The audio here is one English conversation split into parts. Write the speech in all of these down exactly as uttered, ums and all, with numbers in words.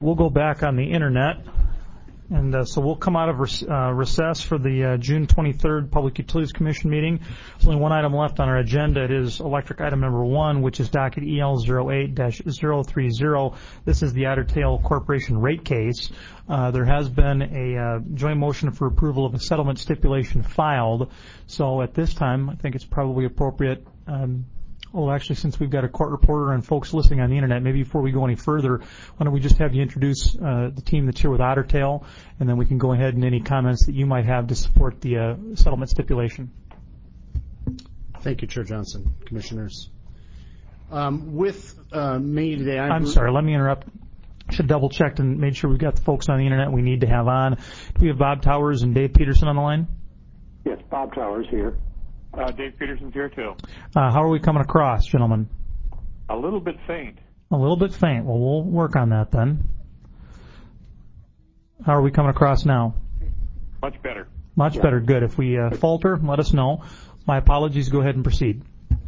We'll go back on the internet, and uh, so we'll come out of res- uh, recess for the uh, June twenty-third Public Utilities Commission meeting. There's only one item left on our agenda. It is electric item number one, which is docket E L zero eight dash zero three zero. This is the Otter Tail Corporation rate case. Uh, there has been a uh, joint motion for approval of a settlement stipulation filed. So at this time, I think it's probably appropriate. Um, Oh, actually, since we've got a court reporter and folks listening on the internet, maybe before we go any further, why don't we just have you introduce uh, the team that's here with Otter Tail, and then we can go ahead and any comments that you might have to support the uh, settlement stipulation. Thank you, Chair Johnson, Commissioners. Um, with uh, me today, I'm, I'm sorry, let me interrupt. I should double checked and made sure we've got the folks on the internet we need to have on. Do we have Bob Towers and Dave Peterson on the line? Yes, Bob Towers here. Uh, Dave Peterson's here, too. Uh, how are we coming across, gentlemen? A little bit faint. A little bit faint. Well, we'll work on that then. How are we coming across now? Much better. Much yeah. better. Good. If we uh, falter, let us know. My apologies. Go ahead and proceed.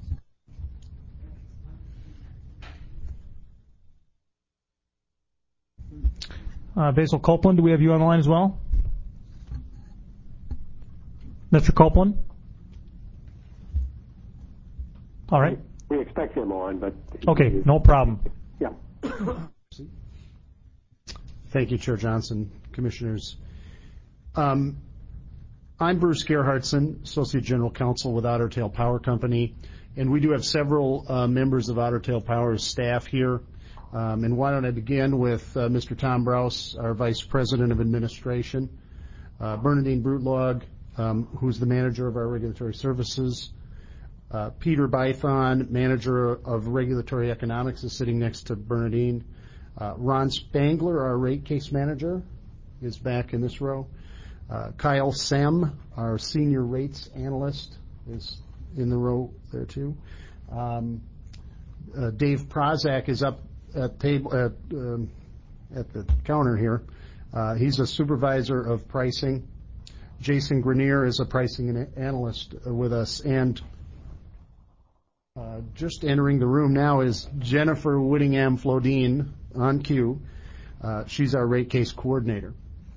Uh, Basil Copeland, do we have you on the line as well? Mister Copeland? All right. We expect him on, but... Okay, no problem. Yeah. Thank you, Chair Johnson, Commissioners. Um, I'm Bruce Gerhardson, Associate General Counsel with Otter Tail Power Company, and we do have several uh, members of Otter Tail Power's staff here. Um, and why don't I begin with uh, Mister Tom Brous, our Vice President of Administration, uh, Bernadine Brutlog, um, who's the Manager of our Regulatory Services, Uh, Peter Bython, Manager of Regulatory Economics, is sitting next to Bernadine. Uh, Ron Spangler, our Rate Case Manager, is back in this row. Uh, Kyle Sem, our Senior Rates Analyst, is in the row there too. Um, uh, Dave Prozak is up at, table, at, um, at the counter here. Uh, he's a Supervisor of Pricing. Jason Grenier is a Pricing Analyst uh, with us. And Uh, just entering the room now is Jennifer Whittingham Flodine on cue. Uh, she's our rate case coordinator.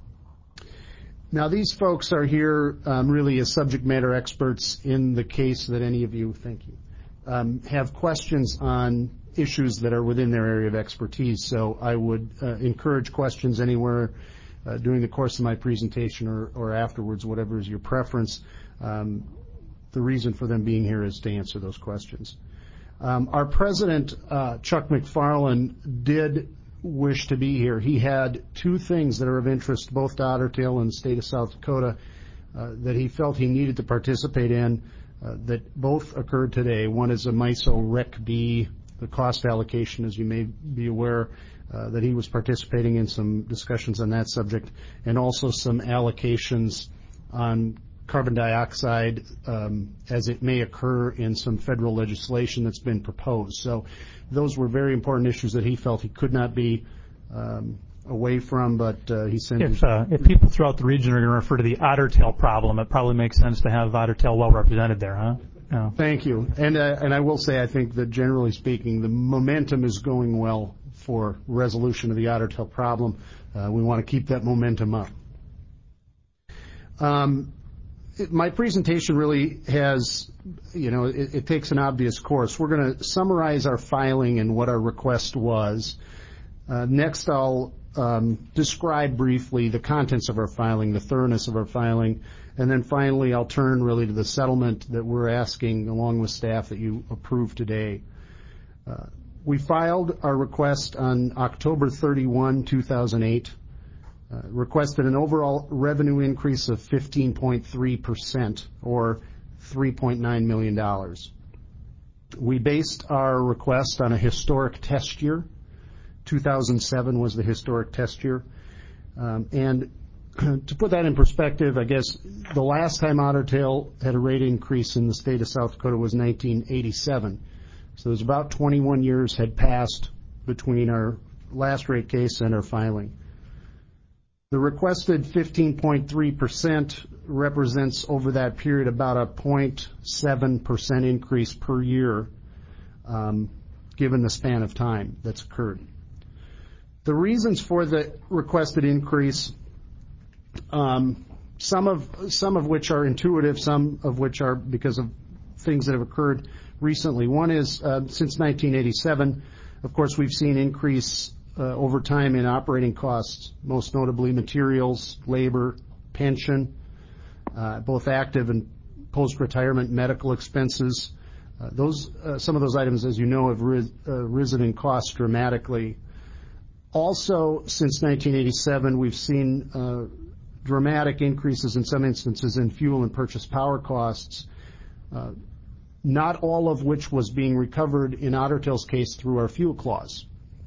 Now, these folks are here um, really as subject matter experts in the case that any of you, thank you, um, have questions on issues that are within their area of expertise. So I would uh, encourage questions anywhere uh, during the course of my presentation or, or afterwards, whatever is your preference. Um, The reason for them being here is to answer those questions. Um, our president, uh, Chuck McFarland, did wish to be here. He had two things that are of interest both to Otter Tail and the state of South Dakota uh, that he felt he needed to participate in uh, that both occurred today. One is a MISO Rec B, the cost allocation, as you may be aware, uh, that he was participating in some discussions on that subject, and also some allocations on carbon dioxide um, as it may occur in some federal legislation that's been proposed. So those were very important issues that he felt he could not be um, away from, but uh, he sent... If, uh, if people throughout the region are going to refer to the Otter Tail problem, it probably makes sense to have Otter Tail well represented there, huh? Yeah. Thank you. And, uh, and I will say, I think that generally speaking, the momentum is going well for resolution of the Otter Tail problem. Uh, we want to keep that momentum up. Um, My presentation really has, you know, it, it takes an obvious course. We're going to summarize our filing and what our request was. Uh, next, I'll um, describe briefly the contents of our filing, the thoroughness of our filing, and then finally I'll turn really to the settlement that we're asking, along with staff, that you approve today. Uh, we filed our request on October thirty-first, two thousand eight. Uh, requested an overall revenue increase of fifteen point three percent or three point nine million dollars. We based our request on a historic test year. two thousand seven was the historic test year. Um, and to put that in perspective, I guess the last time Otter Tail had a rate increase in the state of South Dakota was nineteen eighty-seven. So there's about twenty-one years had passed between our last rate case and our filing. The requested fifteen point three percent represents over that period about a zero point seven percent increase per year, um, given the span of time that's occurred. The reasons for the requested increase, um, some of some of which are intuitive, some of which are because of things that have occurred recently. One is uh, since nineteen eighty-seven, of course, we've seen increase uh, over time in operating costs, most notably materials, labor, pension, uh, both active and post-retirement medical expenses. Uh, those uh, some of those items, as you know, have ris- uh, risen in cost dramatically. Also, since nineteen eighty-seven, we've seen uh, dramatic increases in some instances in fuel and purchase power costs, uh, not all of which was being recovered in Otter Tail's case through our fuel clause.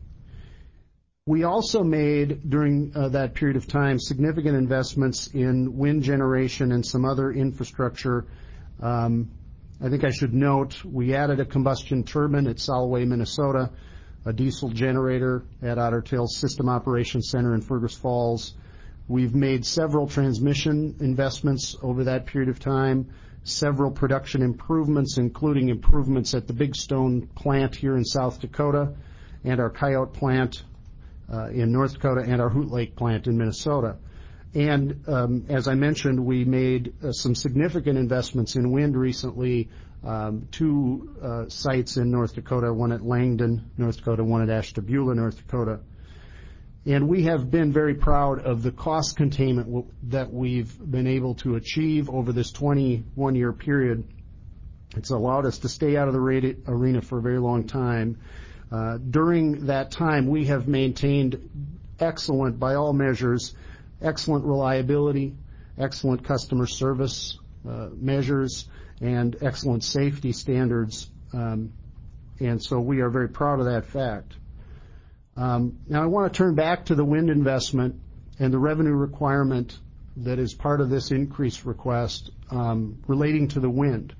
We also made, during uh, that period of time, significant investments in wind generation and some other infrastructure. Um, I think I should note we added a combustion turbine at Solway, Minnesota, a diesel generator at Otter Tail's System Operations Center in Fergus Falls. We've made several transmission investments over that period of time, several production improvements, including improvements at the Big Stone plant here in South Dakota and our Coyote plant uh, in North Dakota and our Hoot Lake plant in Minnesota. And um, as I mentioned, we made uh, some significant investments in wind recently, um, two uh, sites in North Dakota, one at Langdon, North Dakota, one at Ashtabula, North Dakota. And we have been very proud of the cost containment w- that we've been able to achieve over this twenty-one year period. It's allowed us to stay out of the rate arena for a very long time. Uh, during that time, we have maintained excellent, by all measures, excellent reliability, excellent customer service uh, measures, and excellent safety standards. Um, and so we are very proud of that fact. Um, now I want to turn back to the wind investment and the revenue requirement that is part of this increase request um, relating to the wind.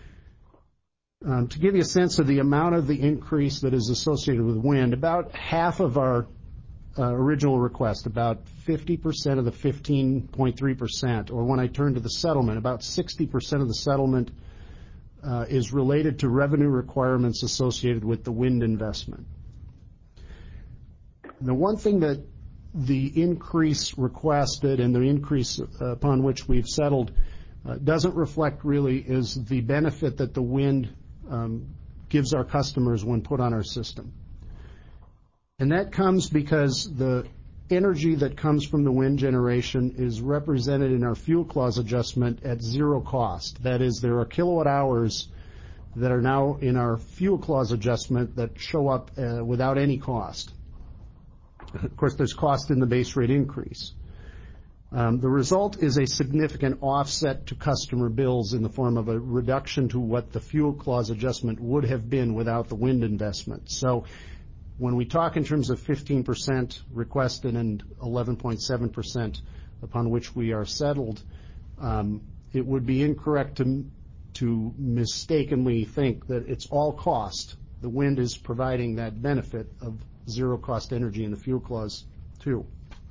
Um, to give you a sense of the amount of the increase that is associated with wind, about half of our uh, original request, about fifty percent of the fifteen point three percent, or when I turn to the settlement, about sixty percent of the settlement uh, is related to revenue requirements associated with the wind investment. The one thing that the increase requested and the increase upon which we've settled uh, doesn't reflect really is the benefit that the wind um, gives our customers when put on our system. And that comes because the energy that comes from the wind generation is represented in our fuel clause adjustment at zero cost. That is, there are kilowatt hours that are now in our fuel clause adjustment that show up uh, without any cost. Of course, there's cost in the base rate increase. Um, the result is a significant offset to customer bills in the form of a reduction to what the fuel clause adjustment would have been without the wind investment. So when we talk in terms of fifteen percent requested and eleven point seven percent upon which we are settled, um, it would be incorrect to, to mistakenly think that it's all cost. The wind is providing that benefit of zero cost energy in the fuel clause too.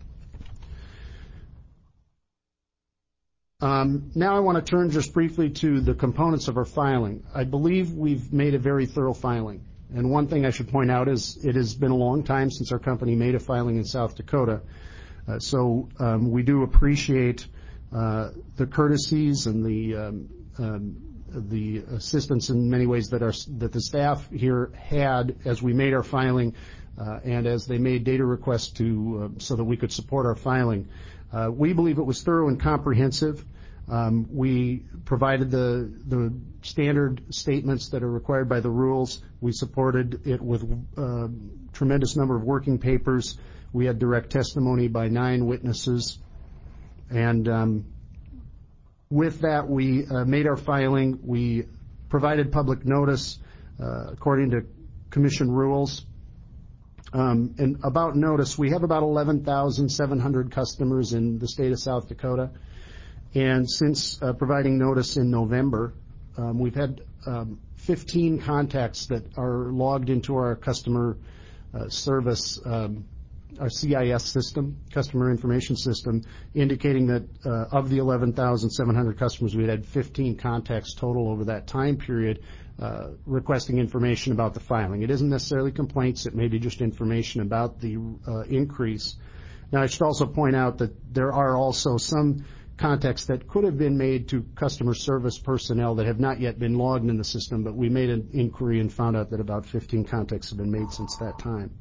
Um, now I want to turn just briefly to the components of our filing. I believe we've made a very thorough filing. And one thing I should point out is it has been a long time since our company made a filing in South Dakota. Uh, so um, we do appreciate uh, the courtesies and the um, um, the assistance in many ways that our that the staff here had as we made our filing uh, and as they made data requests to uh, so that we could support our filing. Uh, we believe it was thorough and comprehensive. Um, we provided the the standard statements that are required by the rules. We supported it with a tremendous number of working papers. We had direct testimony by nine witnesses. And um, with that, we uh, made our filing. We provided public notice uh, according to Commission rules. Um, and about notice, we have about eleven thousand seven hundred customers in the state of South Dakota. And since uh, providing notice in November, um, we've had um, fifteen contacts that are logged into our customer uh, service um, our C I S system, customer information system, indicating that uh, of the eleven thousand seven hundred customers, we had fifteen contacts total over that time period uh, requesting information about the filing. It isn't necessarily complaints. It may be just information about the uh, increase. Now, I should also point out that there are also some contacts that could have been made to customer service personnel that have not yet been logged in the system, but we made an inquiry and found out that about fifteen contacts have been made since that time.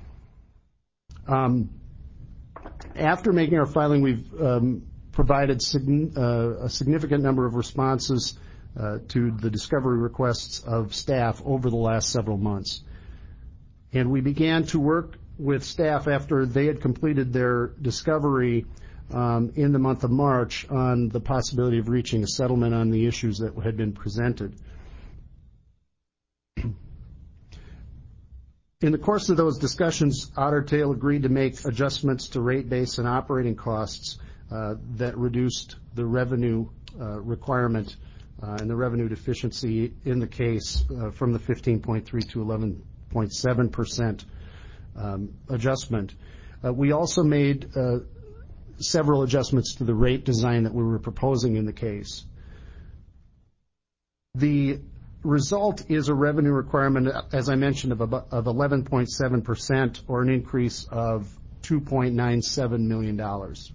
Um, after making our filing, we've um, provided sig- uh, a significant number of responses uh, to the discovery requests of staff over the last several months. And we began to work with staff after they had completed their discovery Um, in the month of March on the possibility of reaching a settlement on the issues that had been presented. In the course of those discussions, Otter Tail agreed to make adjustments to rate base and operating costs uh, that reduced the revenue uh, requirement uh, and the revenue deficiency in the case uh, from the fifteen point three to eleven point seven percent um, adjustment. Uh, we also made uh, several adjustments to the rate design that we were proposing in the case. The result is a revenue requirement, as I mentioned, of, of eleven point seven percent, or an increase of two point nine seven million dollars.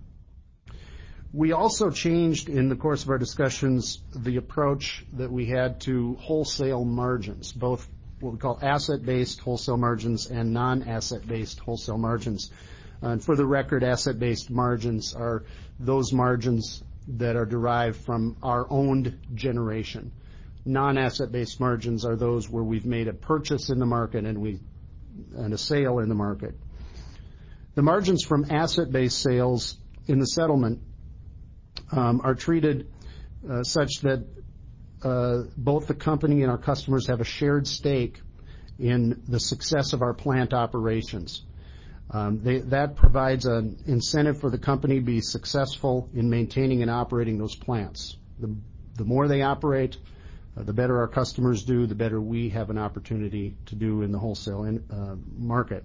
We also changed, in the course of our discussions, the approach that we had to wholesale margins, both what we call asset-based wholesale margins and non-asset-based wholesale margins. And for the record, asset-based margins are those margins that are derived from our owned generation. Non-asset-based margins are those where we've made a purchase in the market and we and a sale in the market. The margins from asset-based sales in the settlement um, are treated uh, such that uh, both the company and our customers have a shared stake in the success of our plant operations. Um, they, that provides an incentive for the company to be successful in maintaining and operating those plants. The, the more they operate, uh, the better our customers do, the better we have an opportunity to do in the wholesale in, uh, market.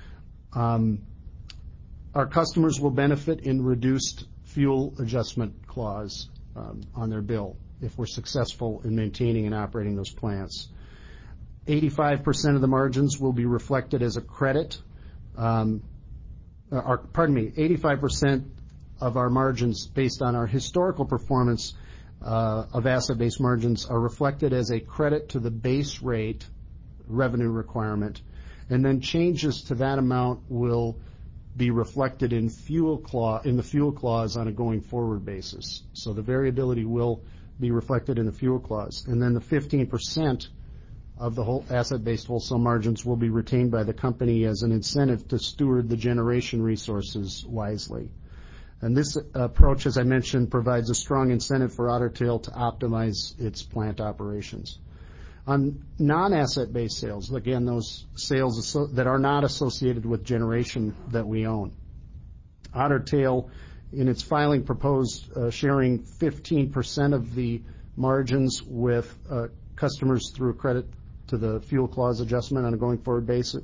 Um, our customers will benefit in reduced fuel adjustment clause um, on their bill if we're successful in maintaining and operating those plants. eighty-five percent of the margins will be reflected as a credit. Um, our, pardon me, eighty-five percent of our margins based on our historical performance uh, of asset-based margins are reflected as a credit to the base rate revenue requirement, and then changes to that amount will be reflected in fuel clause, in the fuel clause on a going forward basis. So the variability will be reflected in the fuel clause. And then the fifteen percent of the whole asset-based wholesale margins will be retained by the company as an incentive to steward the generation resources wisely. And this approach, as I mentioned, provides a strong incentive for Otter Tail to optimize its plant operations. On non-asset-based sales, again, those sales asso- that are not associated with generation that we own, Otter Tail, in its filing, proposed uh, sharing fifteen percent of the margins with uh, customers through a credit to the fuel clause adjustment on a going forward basis.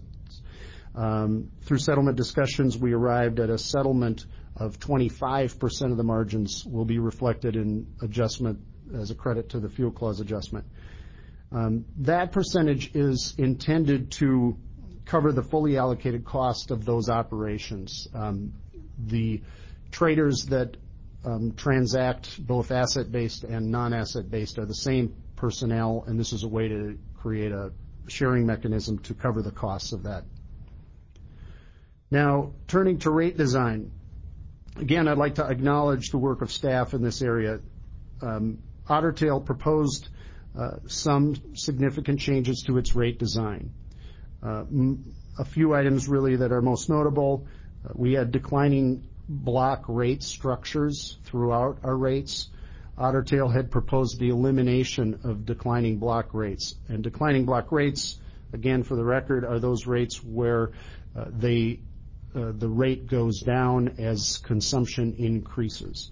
Um, through settlement discussions, we arrived at a settlement of twenty-five percent of the margins will be reflected in adjustment as a credit to the fuel clause adjustment. Um, that percentage is intended to cover the fully allocated cost of those operations. Um, the traders that um, transact both asset-based and non-asset-based are the same personnel, and this is a way to create a sharing mechanism to cover the costs of that. Now, turning to rate design. Again, I'd like to acknowledge the work of staff in this area. Um, Otter Tail proposed uh, some significant changes to its rate design. Uh, m- a few items really that are most notable. Uh, we had declining block rate structures throughout our rates. Otter Tail had proposed the elimination of declining block rates. And declining block rates, again, for the record, are those rates where uh, they Uh, the rate goes down as consumption increases.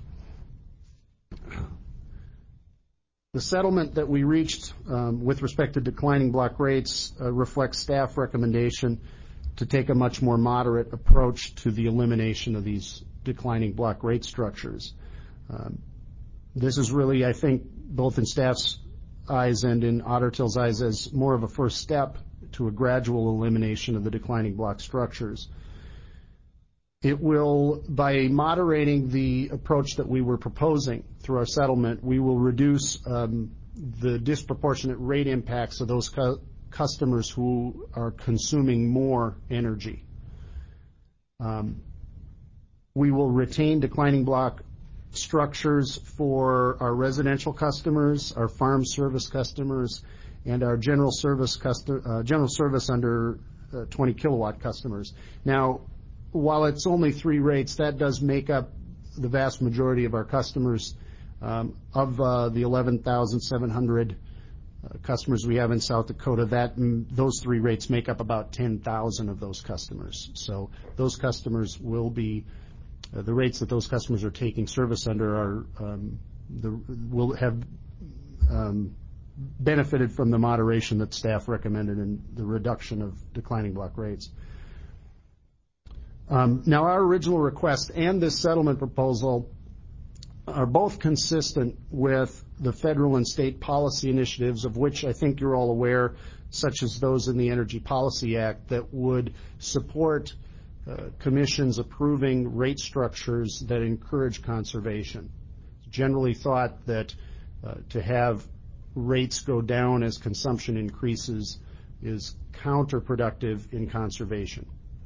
The settlement that we reached um, with respect to declining block rates uh, reflects staff recommendation to take a much more moderate approach to the elimination of these declining block rate structures. Um, this is really, I think, both in staff's eyes and in Otter Tail's eyes, as more of a first step to a gradual elimination of the declining block structures. It will, by moderating the approach that we were proposing through our settlement, we will reduce um, the disproportionate rate impacts of those cu- customers who are consuming more energy. Um, we will retain declining block structures for our residential customers, our farm service customers, and our general service custo- uh, general service under uh, twenty kilowatt customers. Now, while it's only three rates, that does make up the vast majority of our customers. Um, of uh, the eleven thousand seven hundred uh, customers we have in South Dakota, that mm, those three rates make up about ten thousand of those customers. So those customers will be uh, the rates that those customers are taking service under are um, the will have um, benefited from the moderation that staff recommended in the reduction of declining block rates. Um, now, our original request and this settlement proposal are both consistent with the federal and state policy initiatives, of which I think you're all aware, such as those in the Energy Policy Act, that would support uh, commissions approving rate structures that encourage conservation. It's generally thought that uh, to have rates go down as consumption increases is counterproductive in conservation.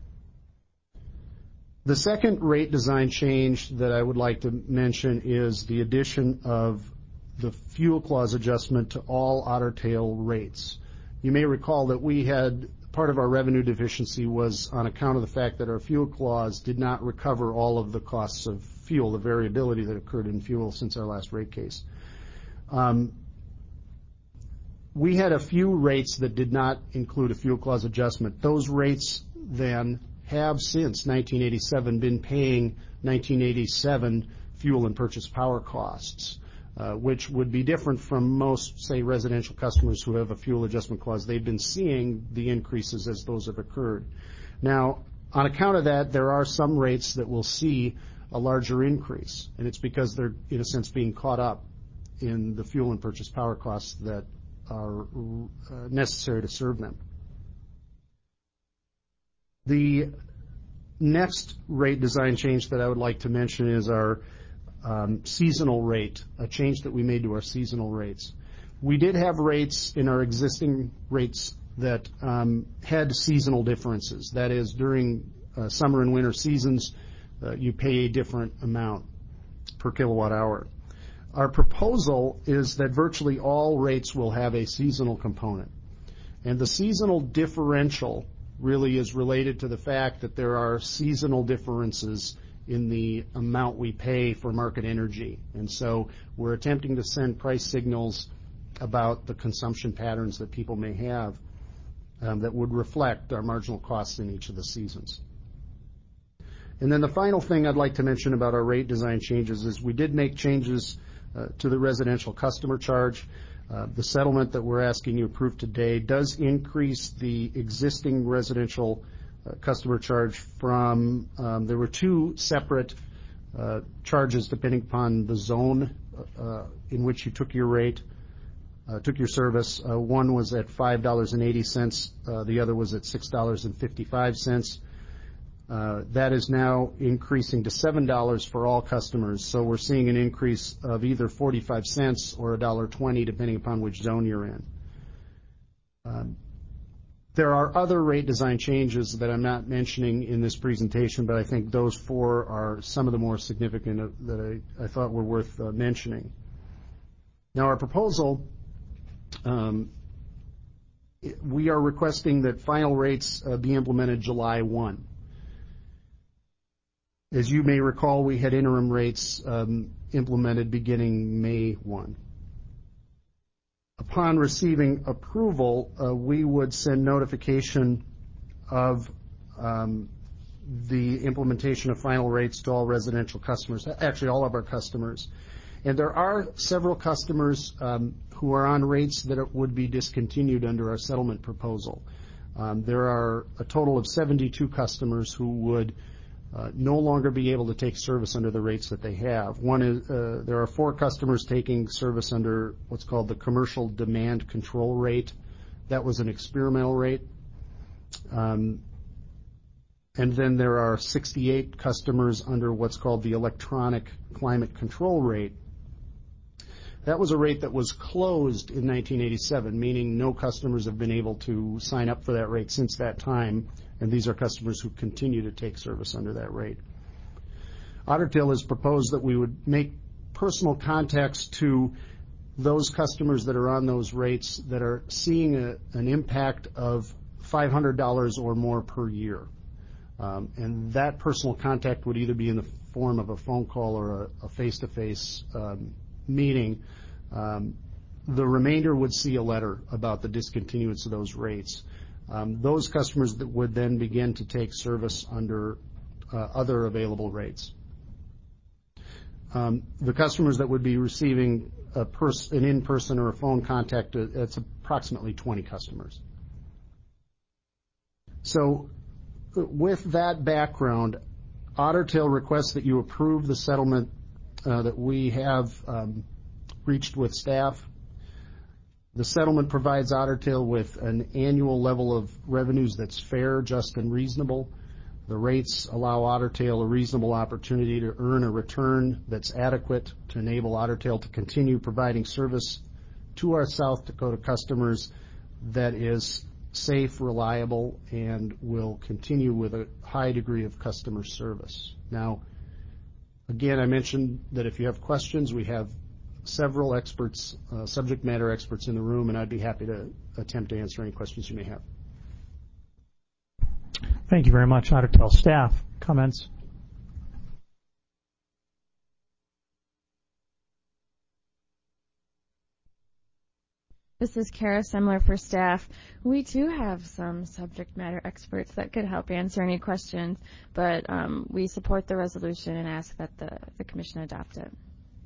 The second rate design change that I would like to mention is the addition of the fuel clause adjustment to all Otter Tail rates. You may recall that we had part of our revenue deficiency was on account of the fact that our fuel clause did not recover all of the costs of fuel, the variability that occurred in fuel since our last rate case. Um, we had a few rates that did not include a fuel clause adjustment. Those rates then have since nineteen eighty-seven been paying nineteen eighty-seven fuel and purchase power costs, uh, which would be different from most, say, residential customers who have a fuel adjustment clause. They've been seeing the increases as those have occurred. Now, on account of that, there are some rates that will see a larger increase, and it's because they're, in a sense, being caught up in the fuel and purchase power costs that are uh, necessary to serve them. The next rate design change that I would like to mention is our um, seasonal rate, a change that we made to our seasonal rates. We did have rates in our existing rates that um, had seasonal differences. That is, during uh, summer and winter seasons, uh, you pay a different amount per kilowatt hour. Our proposal is that virtually all rates will have a seasonal component. And the seasonal differential really is related to the fact that there are seasonal differences in the amount we pay for market energy. And so we're attempting to send price signals about the consumption patterns that people may have um, that would reflect our marginal costs in each of the seasons. And then the final thing I'd like to mention about our rate design changes is we did make changes uh, to the residential customer charge. Uh, the settlement that we're asking you to approve today does increase the existing residential uh, customer charge from, um, there were two separate uh, charges depending upon the zone uh, in which you took your rate, uh, took your service. Uh, one was at five dollars and eighty cents, uh, the other was at six dollars and fifty-five cents. Uh, that is now increasing to seven dollars for all customers. So we're seeing an increase of either forty-five cents or one dollar and twenty cents, depending upon which zone you're in. Um, there are other rate design changes that I'm not mentioning in this presentation, but I think those four are some of the more significant that I, I thought were worth uh, mentioning. Now, our proposal, um, we are requesting that final rates uh, be implemented July first. As you may recall, we had interim rates um, implemented beginning May first. Upon receiving approval, uh, we would send notification of um, the implementation of final rates to all residential customers, actually all of our customers. And there are several customers um, who are on rates that would be discontinued under our settlement proposal. Um, there are a total of seventy-two customers who would uh, no longer be able to take service under the rates that they have. One is uh, there are four customers taking service under what's called the commercial demand control rate. That was an experimental rate. Um, and then there are sixty-eight customers under what's called the electronic climate control rate. That was a rate that was closed in nineteen eighty-seven, meaning no customers have been able to sign up for that rate since that time, and these are customers who continue to take service under that rate. Otter Tail has proposed that we would make personal contacts to those customers that are on those rates that are seeing a, an impact of five hundred dollars or more per year. Um, and that personal contact would either be in the form of a phone call or a, a face-to-face um, meeting. Um, the remainder would see a letter about the discontinuance of those rates. Um, those customers that would then begin to take service under uh, other available rates. Um, the customers that would be receiving a pers- an in-person or a phone contact, uh, it's approximately twenty customers. So with that background, Otter Tail requests that you approve the settlement uh, that we have um, reached with staff. The settlement provides Otter Tail with an annual level of revenues that's fair, just, and reasonable. The rates allow Otter Tail a reasonable opportunity to earn a return that's adequate to enable Otter Tail to continue providing service to our South Dakota customers that is safe, reliable, and will continue with a high degree of customer service. Now, again, I mentioned that if you have questions, we have several experts, uh, subject matter experts in the room, and I'd be happy to attempt to answer any questions you may have. Thank you very much, Otter Tail staff. Comments? This is Kara Semler for staff. We do have some subject matter experts that could help answer any questions, but um, we support the resolution and ask that the, the commission adopt it.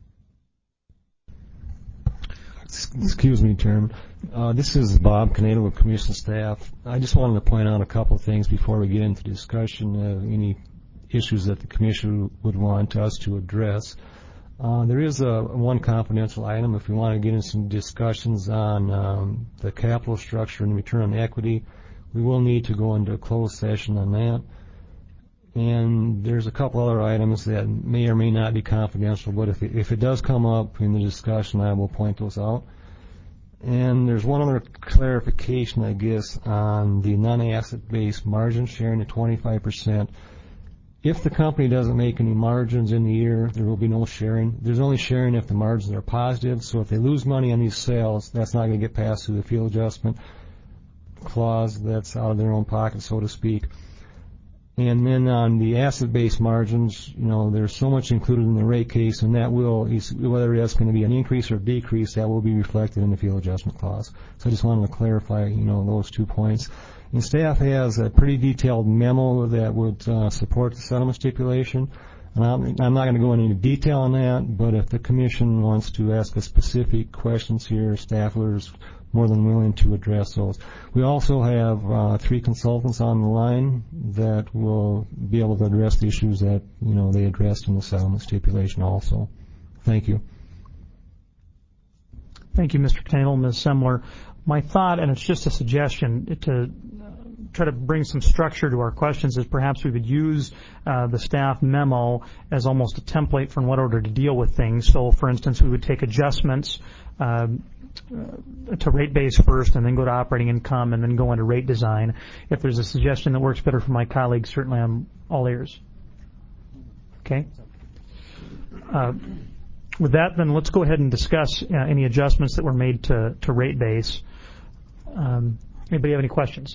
Excuse me, Chairman. Uh, this is Bob Canado with Commission staff. I just wanted to point out a couple of things before we get into discussion of any issues that the Commission would want us to address. Uh, there is a one confidential item. If we want to get into some discussions on um, the capital structure and return on equity, we will need to go into a closed session on that. And there's a couple other items that may or may not be confidential, but if it, if it does come up in the discussion, I will point those out. And there's one other clarification, I guess, on the non-asset-based margin sharing at twenty-five percent. If the company doesn't make any margins in the year, there will be no sharing. There's only sharing if the margins are positive. So if they lose money on these sales, that's not going to get passed through the field adjustment clause. That's out of their own pocket, so to speak. And then on the asset-based margins, you know, there's so much included in the rate case, and that will, whether that's going to be an increase or decrease, that will be reflected in the field adjustment clause. So I just wanted to clarify, you know, those two points. And staff has a pretty detailed memo that would uh, support the settlement stipulation. And I'm, I'm not going to go into any detail on that, but if the commission wants to ask us specific questions here, staff is more than willing to address those. We also have uh, three consultants on the line that will be able to address the issues that, you know, they addressed in the settlement stipulation also. Thank you. Thank you, Mister Canadle, Miz Semler. My thought, and it's just a suggestion, to try to bring some structure to our questions, is perhaps we would use uh, the staff memo as almost a template for in what order to deal with things. So, for instance, we would take adjustments um, uh, to rate base first, and then go to operating income, and then go into rate design. If there's a suggestion that works better for my colleagues, certainly I'm all ears. Okay? Uh, with that, then let's go ahead and discuss uh, any adjustments that were made to, to rate base. Um, anybody have any questions?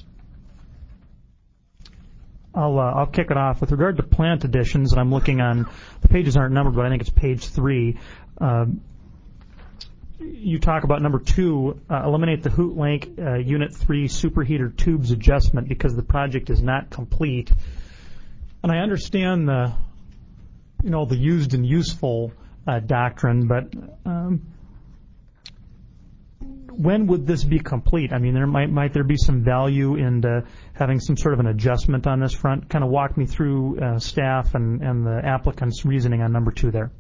I'll, uh, I'll kick it off. With regard to plant additions, and I'm looking on, the pages aren't numbered, but I think it's page three. Um, you talk about number two, uh, eliminate the Hoot Link uh, Unit three superheater tubes adjustment because the project is not complete. And I understand the, you know, the used and useful uh, doctrine, but um, when would this be complete? I mean, there might might there be some value in uh, having some sort of an adjustment on this front? Kind of walk me through uh, staff and, and the applicant's reasoning on number two there.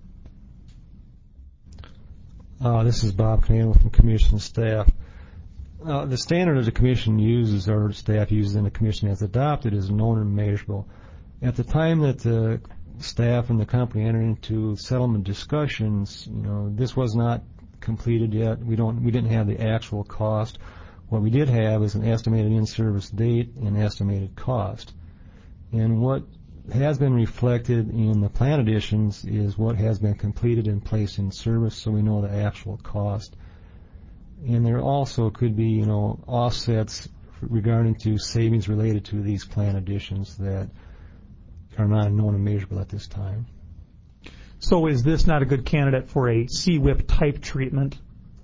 Uh, this is Bob Knadel from Commission staff. Uh, the standard that the Commission uses, or staff uses and the Commission has adopted, is known and measurable. At the time that the staff and the company entered into settlement discussions, you know, this was not completed yet. We don't, we didn't have the actual cost. What we did have is an estimated in-service date and estimated cost. And what has been reflected in the plan additions is what has been completed and placed in service, so we know the actual cost. And there also could be, you know, offsets regarding to savings related to these plan additions that are not known and measurable at this time. So is this not a good candidate for a C W I P type treatment?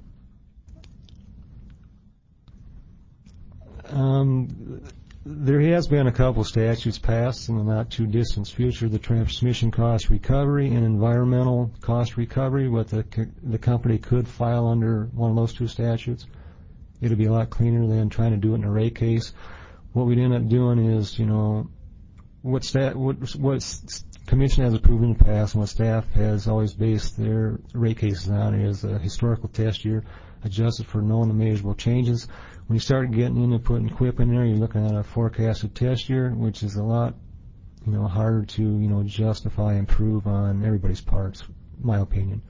Um, there has been a couple statutes passed in the not too distant future, the transmission cost recovery and environmental cost recovery, what the, the company could file under one of those two statutes. It would be a lot cleaner than trying to do it in a rate case. What we'd end up doing is, you know, what stat, what, what Commission has approved in the past and what staff has always based their rate cases on is a historical test year adjusted for known and measurable changes. When you start getting into putting Q I P in there, you're looking at a forecasted test year, which is a lot, you know, harder to, you know, justify and prove on everybody's parts, in my opinion.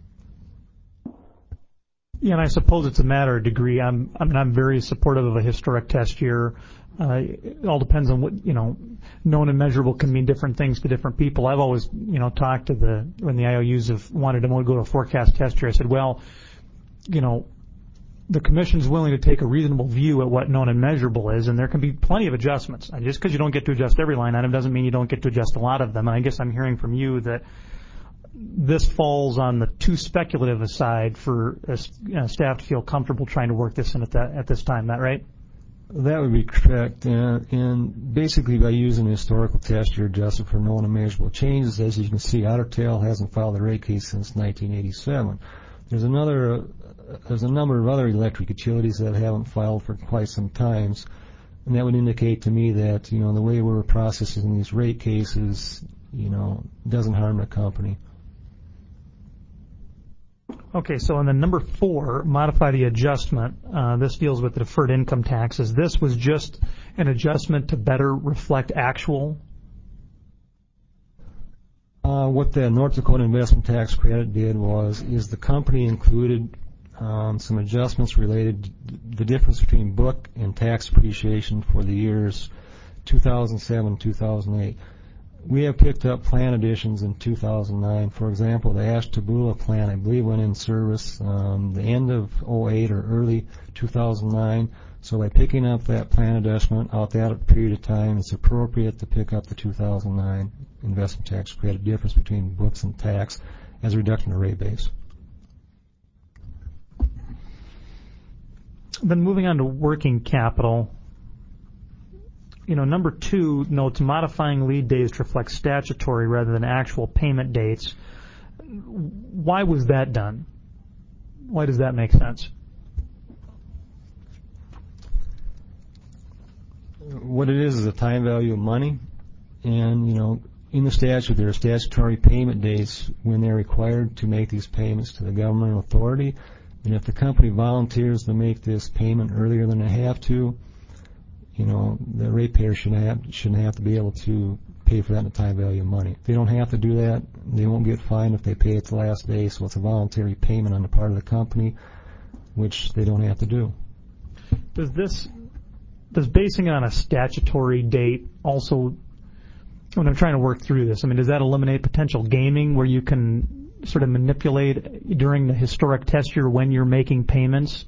Yeah, and I suppose it's a matter of degree. I'm, I mean, I'm very supportive of a historic test year. Uh, it all depends on what, you know, known and measurable can mean different things to different people. I've always, you know, talked to the, when the I O Us have wanted to go to a forecast test year, I said, well, you know, the Commission's willing to take a reasonable view at what known and measurable is, and there can be plenty of adjustments. And just because you don't get to adjust every line item doesn't mean you don't get to adjust a lot of them. And I guess I'm hearing from you that this falls on the too speculative side for uh, staff to feel comfortable trying to work this in at, that, at this time. Is that right? That would be correct. Uh, and basically by using the historical test year adjusted for known and measurable changes, as you can see, Otter Tail hasn't filed a rate case since nineteen eighty-seven. There's another, uh, there's a number of other electric utilities that haven't filed for quite some time, and that would indicate to me that, you know, the way we're processing these rate cases, you know, doesn't harm the company. Okay, so on the number four, modify the adjustment. Uh, this deals with the deferred income taxes. This was just an adjustment to better reflect actual. Uh, what the North Dakota Investment Tax Credit did was, is the company included um, some adjustments related to the difference between book and tax appreciation for the years two thousand seven, two thousand eight. We have picked up plan additions in two thousand nine. For example, the Ashtabula plant, I believe, went in service um, the end of oh eight or early two thousand nine. So by picking up that plan adjustment out that period of time, it's appropriate to pick up the two thousand nine investment tax credit difference between books and tax as a reduction to rate base. Then moving on to working capital. You know, number two notes modifying lead days to reflect statutory rather than actual payment dates. Why was that done? Why does that make sense? What it is is a time value of money, and, you know, in the statute there are statutory payment dates when they're required to make these payments to the governmental authority, and if the company volunteers to make this payment earlier than they have to, you know, the ratepayer shouldn't have, shouldn't have to be able to pay for that in the time value of money. If they don't have to do that, they won't get fined if they pay it the last day, so it's a voluntary payment on the part of the company, which they don't have to do. Does this, does basing it on a statutory date also, when I'm trying to work through this, I mean, does that eliminate potential gaming where you can sort of manipulate during the historic test year when you're making payments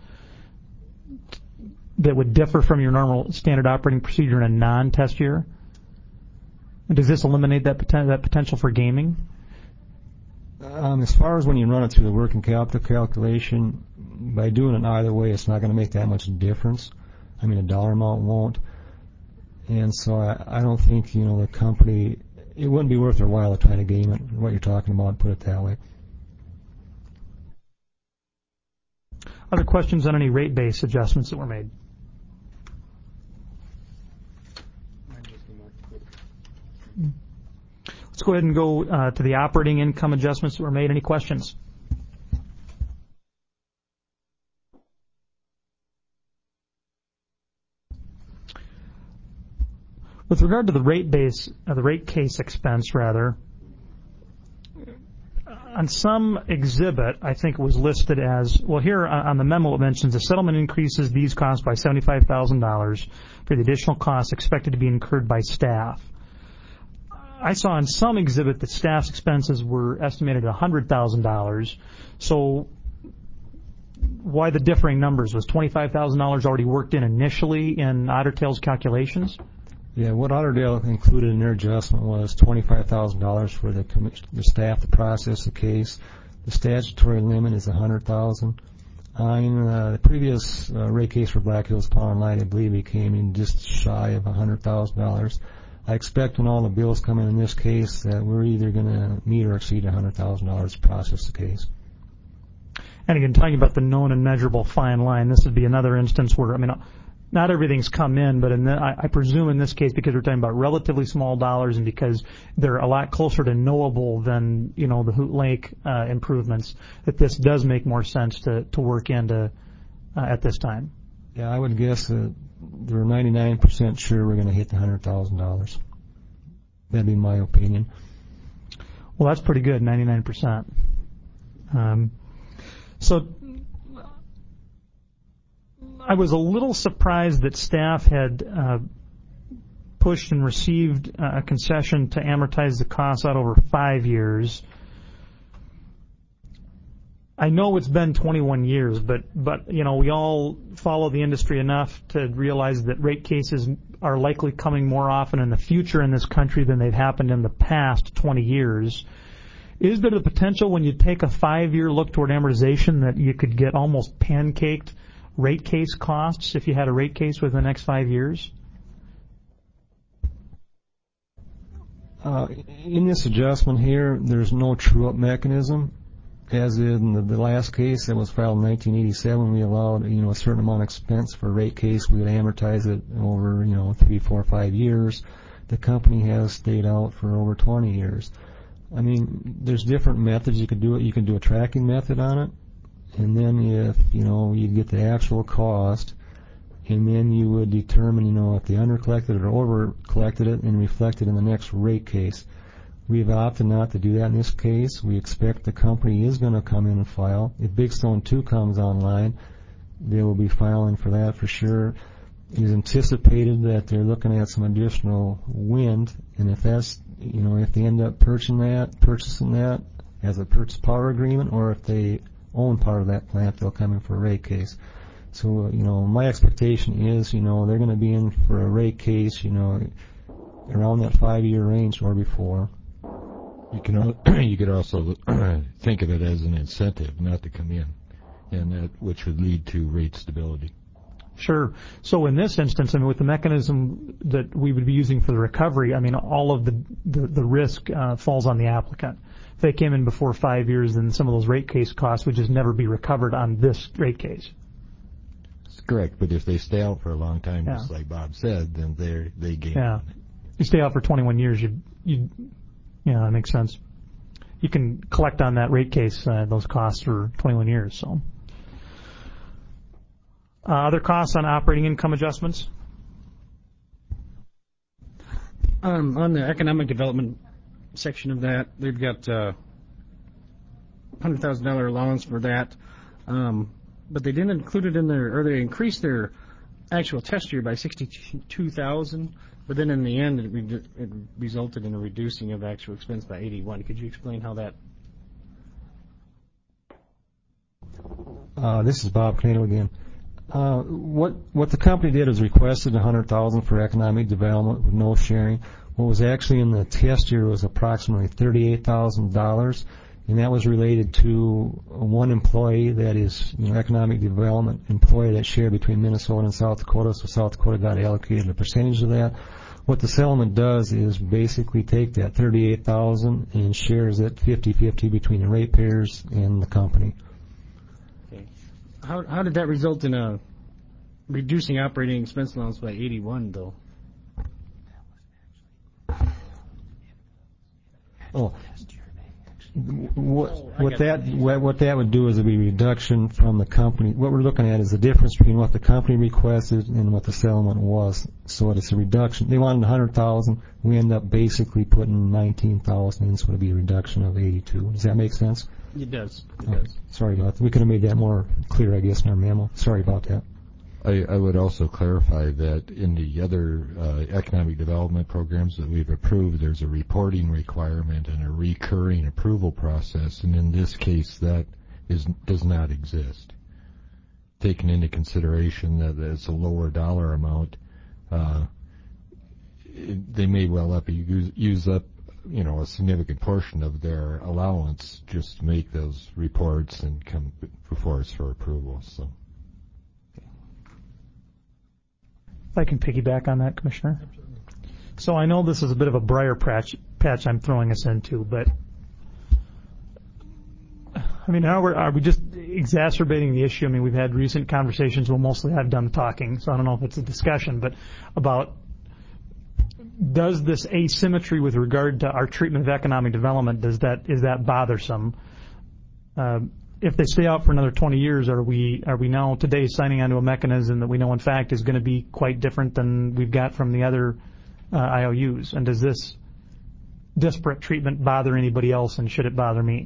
that would differ from your normal standard operating procedure in a non-test year? Does this eliminate that, poten- that potential for gaming? Um, as far as when you run it through the working capital calculation, by doing it either way, it's not going to make that much difference. I mean, a dollar amount won't. And so I, I don't think, you know, the company, it wouldn't be worth their while to try to game it, what you're talking about, put it that way. Other questions on any rate base adjustments that were made? Let's go ahead and go uh, to the operating income adjustments that were made. Any questions? With regard to the rate base, uh, the rate case expense, rather, on some exhibit, I think it was listed as, well, here on the memo it mentions the settlement increases these costs by seventy-five thousand dollars for the additional costs expected to be incurred by staff. I saw on some exhibit that staff's expenses were estimated at one hundred thousand dollars. So why the differing numbers? Was twenty-five thousand dollars already worked in initially in Otter Tail's calculations? Yeah, what Otterdale included in their adjustment was twenty-five thousand dollars for the, the staff to process the case. The statutory limit is one hundred thousand dollars. In uh, the previous uh, rate case for Black Hills Power and Light, I believe it came in just shy of one hundred thousand dollars. I expect when all the bills come in in this case that we're either going to meet or exceed one hundred thousand dollars to process the case. And again, talking about the known and measurable fine line, this would be another instance where, I mean, not everything's come in, but in the, I, I presume in this case, because we're talking about relatively small dollars and because they're a lot closer to knowable than, you know, the Hoot Lake uh, improvements, that this does make more sense to, to work into uh, at this time. Yeah, I would guess that they're ninety-nine percent sure we're going to hit the one hundred thousand dollars. That'd be my opinion. Well, that's pretty good, ninety-nine percent. Um, so I was a little surprised that staff had uh, pushed and received a concession to amortize the costs out over five years. I know it's been twenty-one years, but, but you know, we all follow the industry enough to realize that rate cases are likely coming more often in the future in this country than they've happened in the past twenty years. Is there the potential when you take a five-year look toward amortization that you could get almost pancaked rate case costs if you had a rate case within the next five years? Uh, in this adjustment here, there's no true-up mechanism. As in the, the last case that was filed in nineteen eighty-seven, we allowed, you know, a certain amount of expense for a rate case. We would amortize it over, you know, three, four, five years. The company has stayed out for over twenty years. I mean, there's different methods you could do it. You can do a tracking method on it, and then if, you know, you get the actual cost, and then you would determine, you know, if they undercollected it or over-collected it and reflect it in the next rate case. We've opted not to do that in this case. We expect the company is going to come in and file. If Big Stone two comes online, they will be filing for that for sure. It is anticipated that they're looking at some additional wind, and if that's, you know, if they end up purchasing that, purchasing that as a purchase power agreement, or if they own part of that plant, they'll come in for a rate case. So, you know, my expectation is, you know, they're going to be in for a rate case, you know, around that five-year range or before. You can you could also think of it as an incentive not to come in, and that which would lead to rate stability. Sure. So in this instance, I mean, with the mechanism that we would be using for the recovery, I mean, all of the the, the risk uh, falls on the applicant. If they came in before five years, then some of those rate case costs would just never be recovered on this rate case. That's correct. But if they stay out for a long time, yeah. just like Bob said, then they they gain. Yeah. You stay out for twenty-one years, you you. Yeah, that makes sense. You can collect on that rate case uh, those costs for twenty-one years. So, uh, other costs on operating income adjustments? Um, on the economic development section of that, they've got uh, one hundred thousand dollars allowance for that, um, but they didn't include it in their, or they increased their actual test year by sixty-two thousand dollars. But then in the end, it, re- it resulted in a reducing of actual expense by eighty-one. Could you explain how that? Uh, this is Bob Canado again. Uh, what what the company did is requested one hundred thousand dollars for economic development with no sharing. What was actually in the test year was approximately thirty-eight thousand dollars, and that was related to one employee that is, you know, economic development employee that shared between Minnesota and South Dakota. So South Dakota got allocated a percentage of that. What the settlement does is basically take that thirty-eight thousand dollars and shares it fifty-fifty between the ratepayers and the company. Okay. How how did that result in a reducing operating expense allowance by eighty-one though? Oh, what, what that what, what that would do is a reduction from the company. What we're looking at is the difference between what the company requested and what the settlement was. So it's a reduction. They wanted a hundred thousand. We end up basically putting nineteen thousand in, so it'll be a reduction of eighty-two. Does that make sense? It does. It okay. does. Sorry about that. We could have made that more clear, I guess, in our memo. Sorry about that. I, I would also clarify that in the other uh, economic development programs that we've approved, there's a reporting requirement and a recurring approval process, and in this case that is does not exist. Taking into consideration that it's a lower dollar amount, uh, it, they may well up use, use up you know a significant portion of their allowance just to make those reports and come before us for approval. So. If I can piggyback on that, Commissioner. So I know this is a bit of a briar patch, patch I'm throwing us into, but I mean, are we, are we just exacerbating the issue? I mean, we've had recent conversations. Well, mostly I've done the talking, so I don't know if it's a discussion, but about does this asymmetry with regard to our treatment of economic development, does that is that bothersome? Uh, If they stay out for another twenty years, are we are we now today signing onto a mechanism that we know in fact is going to be quite different than we've got from the other uh, I O Us? And does this disparate treatment bother anybody else, and should it bother me?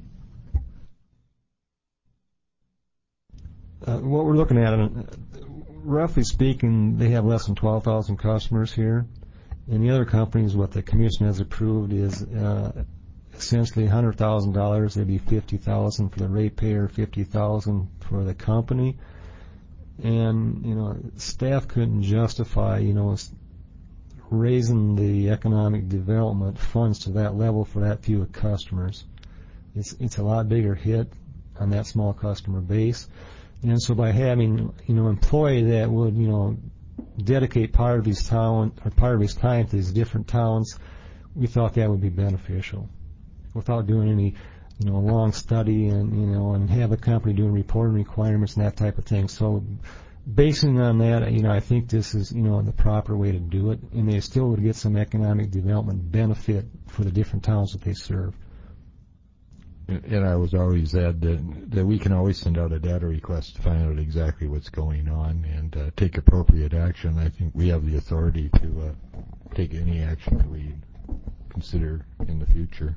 Uh, what we're looking at, uh, roughly speaking, they have less than twelve thousand customers here. And the other companies, what the commission has approved is uh, essentially one hundred thousand dollars. There'd be fifty thousand dollars for the ratepayer, fifty thousand dollars for the company. And, you know, staff couldn't justify, you know, raising the economic development funds to that level for that few customers. It's, it's a lot bigger hit on that small customer base. And so by having, you know, an employee that would, you know, dedicate part of his time or part of his time to these different towns, we thought that would be beneficial, without doing any, you know, long study and, you know, and have a company doing reporting requirements and that type of thing. So basing on that, you know, I think this is, you know, the proper way to do it, and they still would get some economic development benefit for the different towns that they serve. And I was always add that, that we can always send out a data request to find out exactly what's going on and uh, take appropriate action. I think we have the authority to uh, take any action that we consider in the future.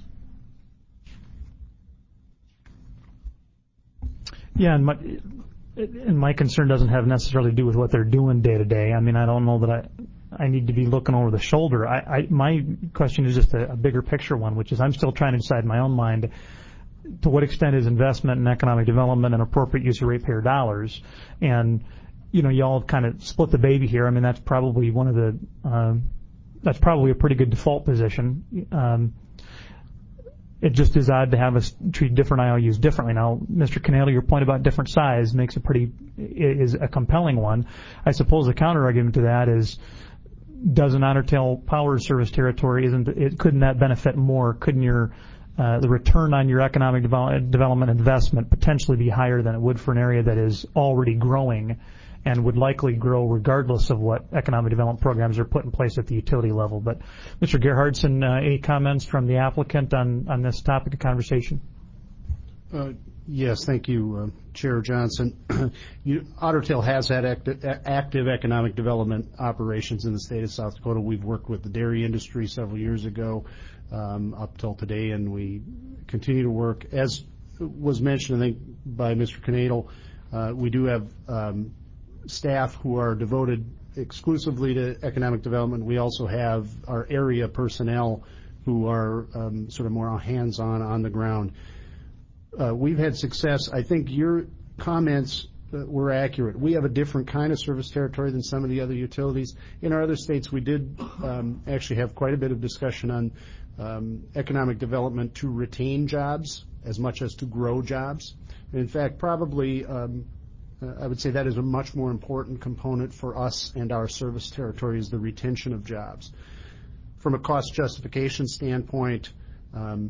Yeah, and my, and my concern doesn't have necessarily to do with what they're doing day to day. I mean, I don't know that I I need to be looking over the shoulder. I, I my question is just a, a bigger picture one, which is I'm still trying to decide in my own mind to what extent is investment in economic development and appropriate use of ratepayer dollars. And, you know, y'all kind of split the baby here. I mean, that's probably one of the uh, that's probably a pretty good default position. Um, It just is odd to have us treat different I O Us differently. Now, Mister Canelo, your point about different size makes a pretty is a compelling one. I suppose the counter argument to that is, does an Otter Tail Power Service territory isn't it? Couldn't that benefit more? Couldn't your uh, the return on your economic develop, development investment potentially be higher than it would for an area that is already growing and would likely grow regardless of what economic development programs are put in place at the utility level? But Mister Gerhardsen, uh, any comments from the applicant on, on this topic of conversation? Uh, yes, thank you, uh, Chair Johnson. you, Otter Tail has had active, active economic development operations in the state of South Dakota. We've worked with the dairy industry several years ago um, up till today, and we continue to work. As was mentioned, I think, by Mister Canadel, uh, we do have um, staff who are devoted exclusively to economic development. We also have our area personnel who are um, sort of more hands-on on the ground. Uh, we've had success. I think your comments uh, were accurate. We have a different kind of service territory than some of the other utilities. In our other states, we did um, actually have quite a bit of discussion on um, economic development to retain jobs as much as to grow jobs. And in fact, probably um, uh, I would say that is a much more important component for us and our service territory is the retention of jobs. From a cost justification standpoint, um,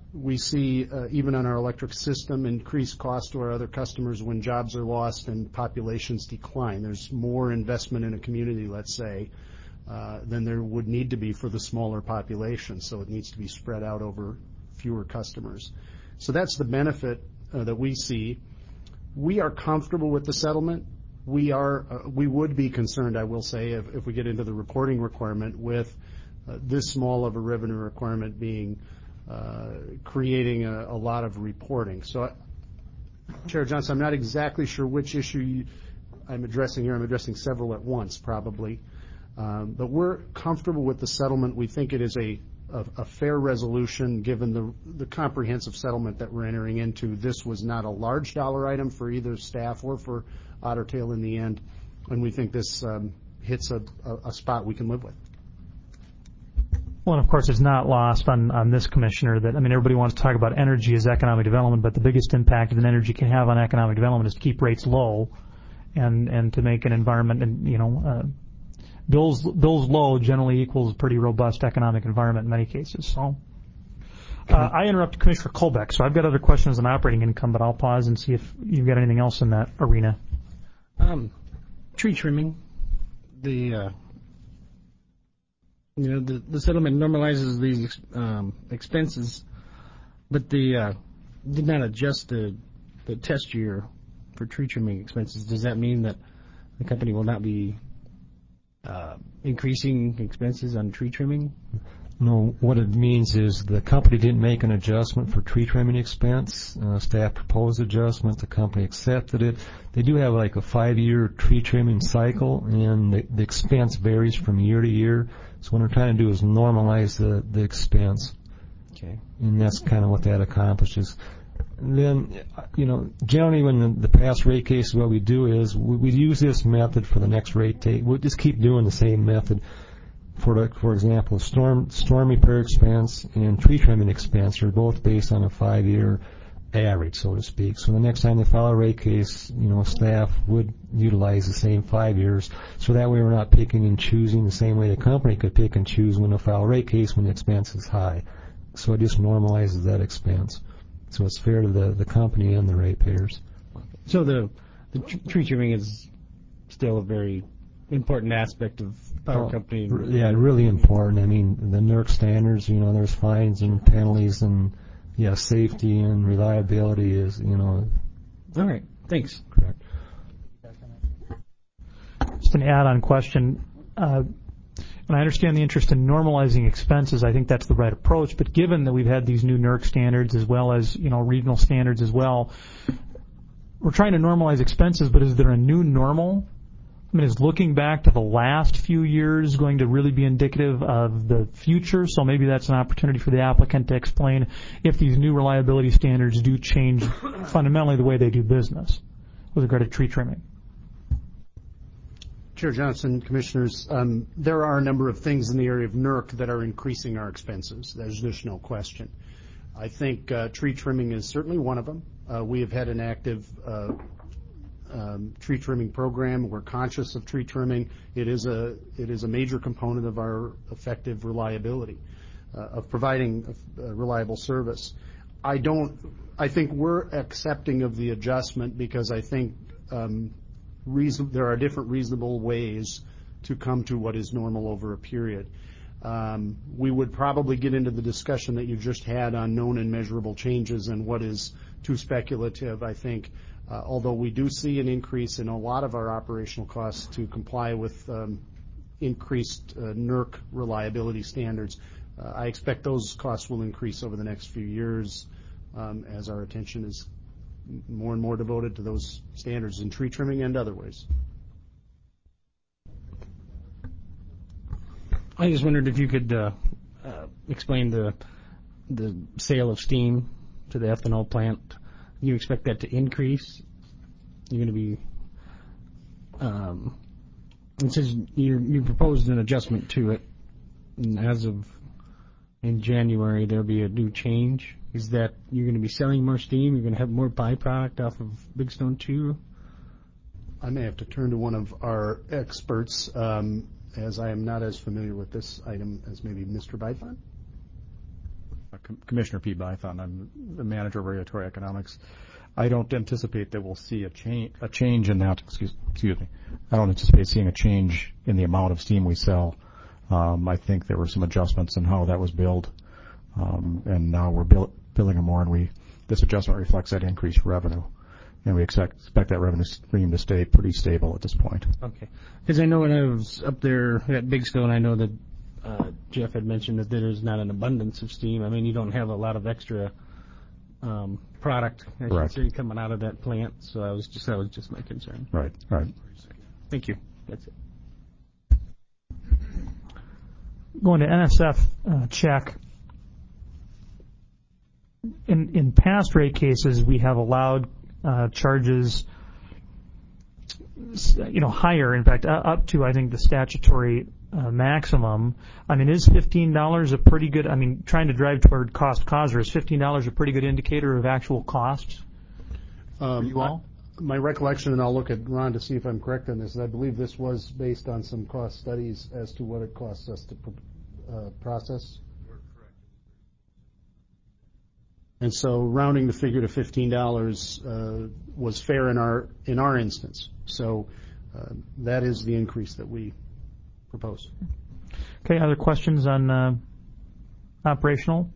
we see, uh, even on our electric system, increased cost to our other customers when jobs are lost and populations decline. There's more investment in a community, let's say, uh, than there would need to be for the smaller population, so it needs to be spread out over fewer customers. So that's the benefit uh, that we see. We are comfortable with the settlement. We are, uh, we would be concerned, I will say, if, if we get into the reporting requirement with uh, this small of a revenue requirement being uh, creating a, a lot of reporting. So, uh, Chair Johnson, I'm not exactly sure which issue you, I'm addressing here. I'm addressing several at once, probably. Um, but we're comfortable with the settlement. We think it is a, a, a fair resolution given the, the comprehensive settlement that we're entering into. This was not a large dollar item for either staff or for Otter Tail in the end, and we think this um, hits a, a, a spot we can live with. Well, and of course, it's not lost on, on this commissioner that, I mean, everybody wants to talk about energy as economic development, but the biggest impact that energy can have on economic development is to keep rates low and, and to make an environment, and, you know, uh, bills, bills low generally equals a pretty robust economic environment in many cases. So, uh, I interrupted Commissioner Colbeck, so I've got other questions on operating income, but I'll pause and see if you've got anything else in that arena. Um, tree trimming, the, uh, you know, the, the settlement normalizes these um, expenses, but the uh, did not adjust the the test year for tree trimming expenses. Does that mean that the company will not be uh, increasing expenses on tree trimming? No, what it means is the company didn't make an adjustment for tree trimming expense. Uh, staff proposed adjustment. The company accepted it. They do have like a five-year tree trimming cycle, and the, the expense varies from year to year. So what I'm trying to do is normalize the, the expense. Okay. And that's kind of what that accomplishes. And then, you know, generally when the, the past rate case, what we do is we, we use this method for the next rate case. We'll just keep doing the same method. For, the, for example, storm storm repair expense and tree trimming expense are both based on a five-year average, so to speak. So the next time they file a rate case, you know, staff would utilize the same five years. So that way we're not picking and choosing the same way the company could pick and choose when they file a rate case when the expense is high. So it just normalizes that expense. So it's fair to the, the company and the ratepayers. So the, the tree trimming is still a very important aspect of power oh, company. Yeah, really important. I mean, the N E R C standards, you know, there's fines and penalties, and yeah, safety and reliability is, you know. All right, thanks. Correct. Just an add-on question. Uh, and I understand the interest in normalizing expenses. I think that's the right approach. But given that we've had these new N E R C standards as well as, you know, regional standards as well, we're trying to normalize expenses, but is there a new normal? I mean, is looking back to the last few years going to really be indicative of the future? So maybe that's an opportunity for the applicant to explain if these new reliability standards do change fundamentally the way they do business with regard to tree trimming. Chair Johnson, Commissioners, um, there are a number of things in the area of N E R C that are increasing our expenses. There's, there's no question. I think uh, tree trimming is certainly one of them. Uh, we have had an active uh, Um, tree trimming program. We're conscious of tree trimming. It is a it is a major component of our effective reliability, uh, of providing a, a reliable service. I don't. I think we're accepting of the adjustment because I think um, reason there are different reasonable ways to come to what is normal over a period. Um, we would probably get into the discussion that you just had on known and measurable changes and what is too speculative, I think. Uh, although we do see an increase in a lot of our operational costs to comply with um, increased uh, N E R C reliability standards, uh, I expect those costs will increase over the next few years um, as our attention is more and more devoted to those standards in tree trimming and other ways. I just wondered if you could uh, uh, explain the the sale of steam to the ethanol plant. You expect that to increase? You're going to be. Um, it says you you proposed an adjustment to it, and as of in January there'll be a new change. Is that you're going to be selling more steam? You're going to have more byproduct off of Big Stone two? I may have to turn to one of our experts, um, as I am not as familiar with this item as maybe Mister Bifon. Com- Commissioner P. Bython, I'm the manager of regulatory economics. I don't anticipate that we'll see a change a change in that. Excuse, excuse me. I don't anticipate seeing a change in the amount of steam we sell. Um, I think there were some adjustments in how that was billed, um, and now we're bill- billing them more, and we this adjustment reflects that increased revenue, and we expect expect that revenue stream to stay pretty stable at this point. Okay, because I know when I was up there at Big Stone, I know that uh, Jeff had mentioned that there's not an abundance of steam. I mean, you don't have a lot of extra um, product, I should say, coming out of that plant. So I was just that was just my concern. Right, right. Thank you. That's it. Going to N S F uh, check. In in past rate cases, we have allowed uh, charges, you know, higher. In fact, uh, up to I think the statutory uh, maximum. I mean, is fifteen dollars a pretty good? I mean, trying to drive toward cost causer, is fifteen dollars a pretty good indicator of actual costs? Um, for you all? I, my recollection, and I'll look at Ron to see if I'm correct on this, is I believe this was based on some cost studies as to what it costs us to uh, process. And so rounding the figure to fifteen dollars uh, was fair in our in our instance. So uh, that is the increase that we propose. Okay, other questions on uh, operational?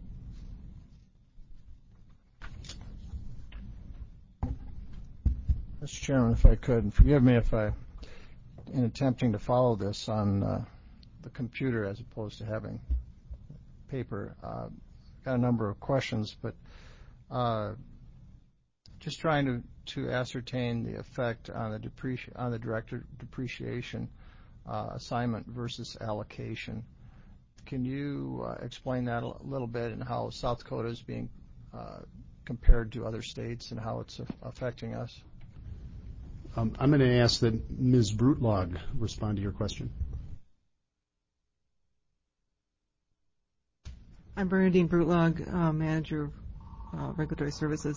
Mister Chairman, if I could, and forgive me if I, in attempting to follow this on uh, the computer as opposed to having paper, uh, got a number of questions, but uh, just trying to, to ascertain the effect on the depreci- on the director depreciation uh, assignment versus allocation. Can you uh, explain that a little bit and how South Dakota is being uh, compared to other states and how it's affecting us? Um, I'm going to ask that Miz Brutlog respond to your question. I'm Bernadine Brutlog, uh, manager of uh, regulatory services.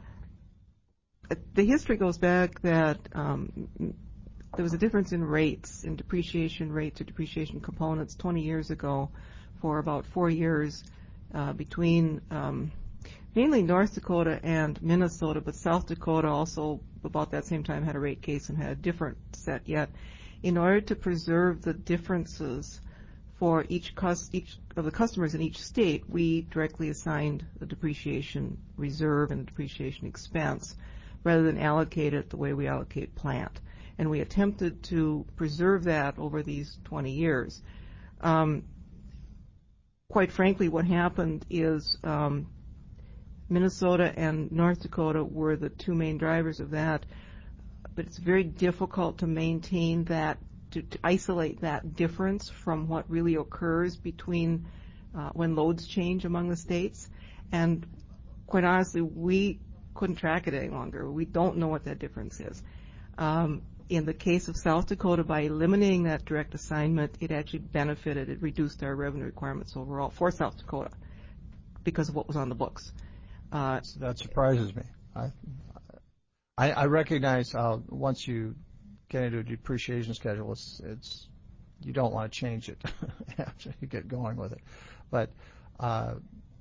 The history goes back that um, there was a difference in rates, in depreciation rates or depreciation components twenty years ago for about four years uh, between um, mainly North Dakota and Minnesota, but South Dakota also about that same time had a rate case and had a different set yet. In order to preserve the differences for each, cost, each of the customers in each state, we directly assigned a depreciation reserve and a depreciation expense rather than allocate it the way we allocate plant. And we attempted to preserve that over these twenty years. Um, quite frankly, what happened is um, Minnesota and North Dakota were the two main drivers of that, but it's very difficult to maintain that, to, to isolate that difference from what really occurs between uh, when loads change among the states. And quite honestly, we couldn't track it any longer. We don't know what that difference is. Um, in the case of South Dakota, by eliminating that direct assignment, it actually benefited. It reduced our revenue requirements overall for South Dakota because of what was on the books. Uh, that surprises me. I, I, I recognize how once you get into a depreciation schedule, it's, it's you don't want to change it after you get going with it. But uh,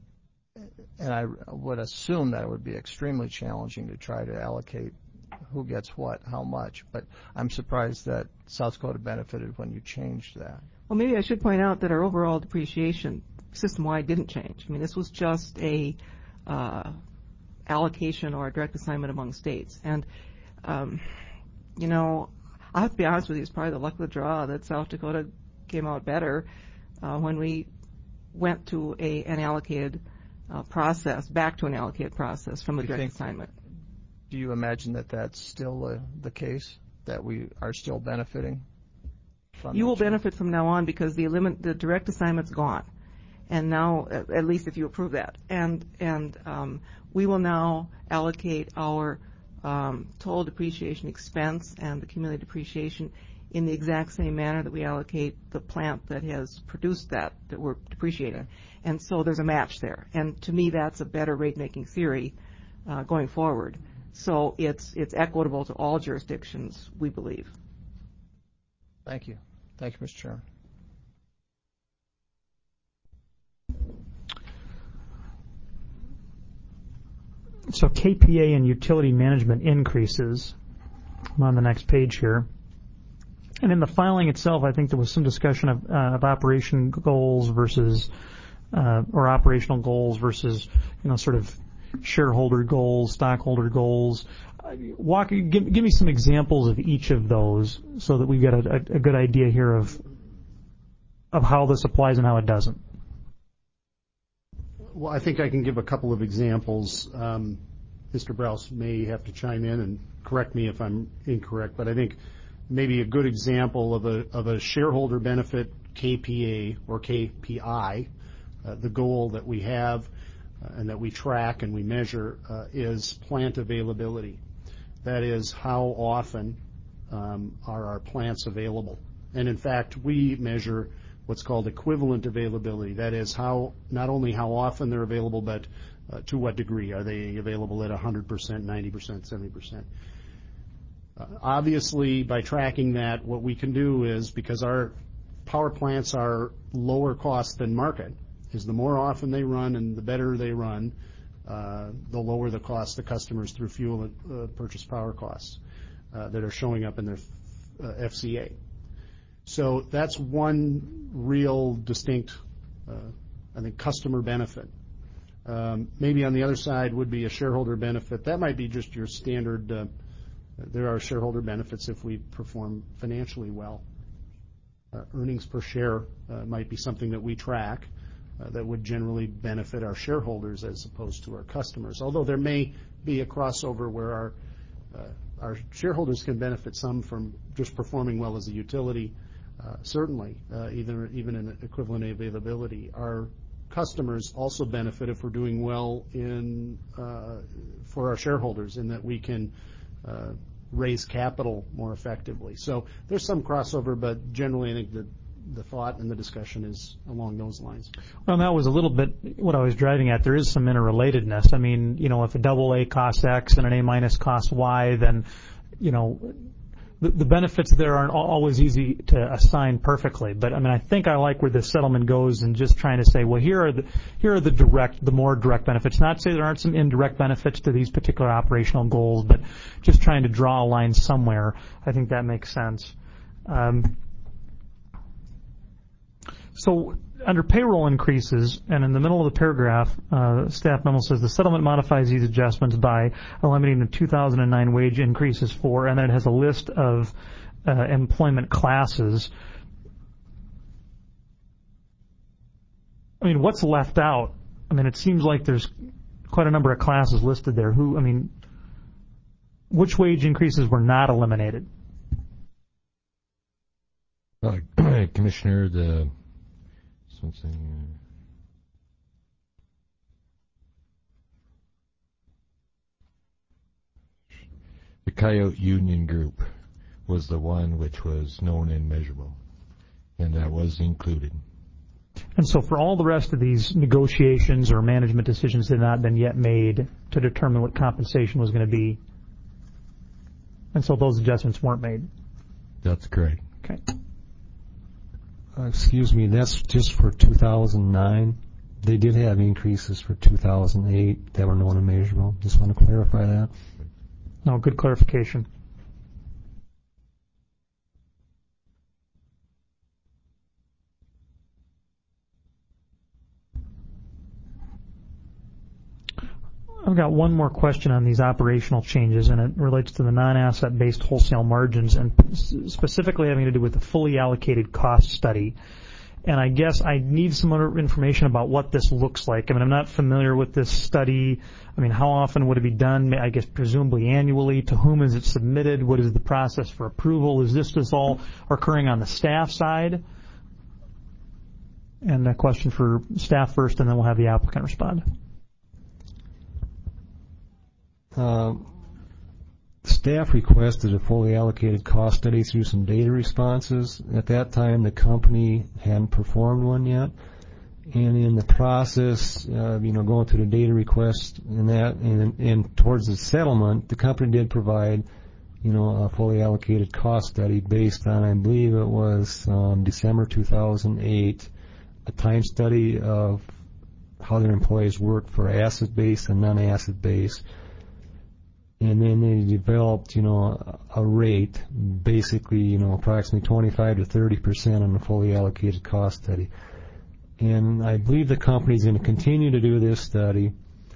and I would assume that it would be extremely challenging to try to allocate who gets what, how much. But I'm surprised that South Dakota benefited when you changed that. Well, maybe I should point out that our overall depreciation system-wide didn't change. I mean, this was just a uh, allocation or a direct assignment among states. And, um, you know, I have to be honest with you, it's probably the luck of the draw that South Dakota came out better uh, when we went to a, an allocated uh, process, back to an allocated process from a direct think, assignment. Do you imagine that that's still uh, the case, that we are still benefiting from You will change? benefit from now on because the, elimin- the direct assignment's gone. And now, at least if you approve that, and and um, we will now allocate our um, total depreciation expense and the cumulative depreciation in the exact same manner that we allocate the plant that has produced that that we're depreciating. Okay. And so there's a match there. And to me, that's a better rate-making theory uh, going forward. So it's it's equitable to all jurisdictions, we believe. Thank you. Thank you, Mister Chairman. so K P A and utility management increases. I'm on the next page here. And in the filing itself, I think there was some discussion of, uh, of operation goals versus, uh, or operational goals versus, you know, sort of shareholder goals, stockholder goals. Uh, walk, give, give me some examples of each of those so that we've got a, a, a good idea here of, of how this applies and how it doesn't. Well, I think I can give a couple of examples. Um, Mister Browse may have to chime in and correct me if I'm incorrect, but I think maybe a good example of a of a shareholder benefit K P A or K P I, uh, the goal that we have uh, and that we track and we measure uh, is plant availability. That is, how often um, are our plants available? And in fact, we measure what's called equivalent availability. That is, how not only how often they're available, but uh, to what degree. Are they available at one hundred percent, ninety percent, seventy percent? Uh, obviously, by tracking that, what we can do is, because our power plants are lower cost than market, is the more often they run and the better they run, uh, the lower the cost to customers through fuel and uh, purchase power costs uh, that are showing up in their uh, F C A. So that's one real distinct, uh, I think, customer benefit. Um, maybe on the other side would be a shareholder benefit. That might be just your standard. Uh, there are shareholder benefits if we perform financially well. Uh, earnings per share uh, might be something that we track uh, that would generally benefit our shareholders as opposed to our customers. Although there may be a crossover where our uh, our shareholders can benefit some from just performing well as a utility. Uh, certainly, uh, either, even in equivalent availability. Our customers also benefit if we're doing well in uh, for our shareholders, in that we can uh, raise capital more effectively. So there's some crossover, but generally I think the, the thought and the discussion is along those lines. Well, that was a little bit what I was driving at. There is some interrelatedness. I mean, you know, if a double A costs X and an A minus costs Y, then, you know, The, the benefits there aren't always easy to assign perfectly, but I mean, I think I like where the settlement goes and just trying to say, well, here are the here are the direct, the more direct benefits. Not to say there aren't some indirect benefits to these particular operational goals, but just trying to draw a line somewhere. I think that makes sense. Um, so under payroll increases, and in the middle of the paragraph, uh, staff memo says the settlement modifies these adjustments by eliminating the two thousand nine wage increases for, and then it has a list of uh, employment classes. I mean, what's left out? I mean, it seems like there's quite a number of classes listed there. Who, I mean, which wage increases were not eliminated? Uh, Commissioner, the something. The Coyote Union Group was the one which was known and measurable, and that was included. And so for all the rest of these negotiations or management decisions that had not been yet made to determine what compensation was going to be, and so those adjustments weren't made? That's correct. Okay. Uh, excuse me, that's just for two thousand nine. They did have increases for two thousand eight that were known and measurable. Just want to clarify that. No, good clarification. I've got one more question on these operational changes, and it relates to the non-asset-based wholesale margins, and specifically having to do with the fully allocated cost study. And I guess I need some other information about what this looks like. I mean, I'm not familiar with this study. I mean, how often would it be done? I guess presumably annually. To whom is it submitted? What is the process for approval? Is this just all occurring on the staff side? And a question for staff first, and then we'll have the applicant respond. Uh, staff requested a fully allocated cost study through some data responses. At that time, the company hadn't performed one yet, and in the process, uh, you know, going through the data request and that, and, and towards the settlement, the company did provide, you know, a fully allocated cost study based on, I believe it was um, December two thousand eight, a time study of how their employees work for asset-based and non-asset-based. And then they developed, you know, a rate, basically, you know, approximately twenty-five to thirty percent on a fully allocated cost study. And I believe the company's going to continue to do this study,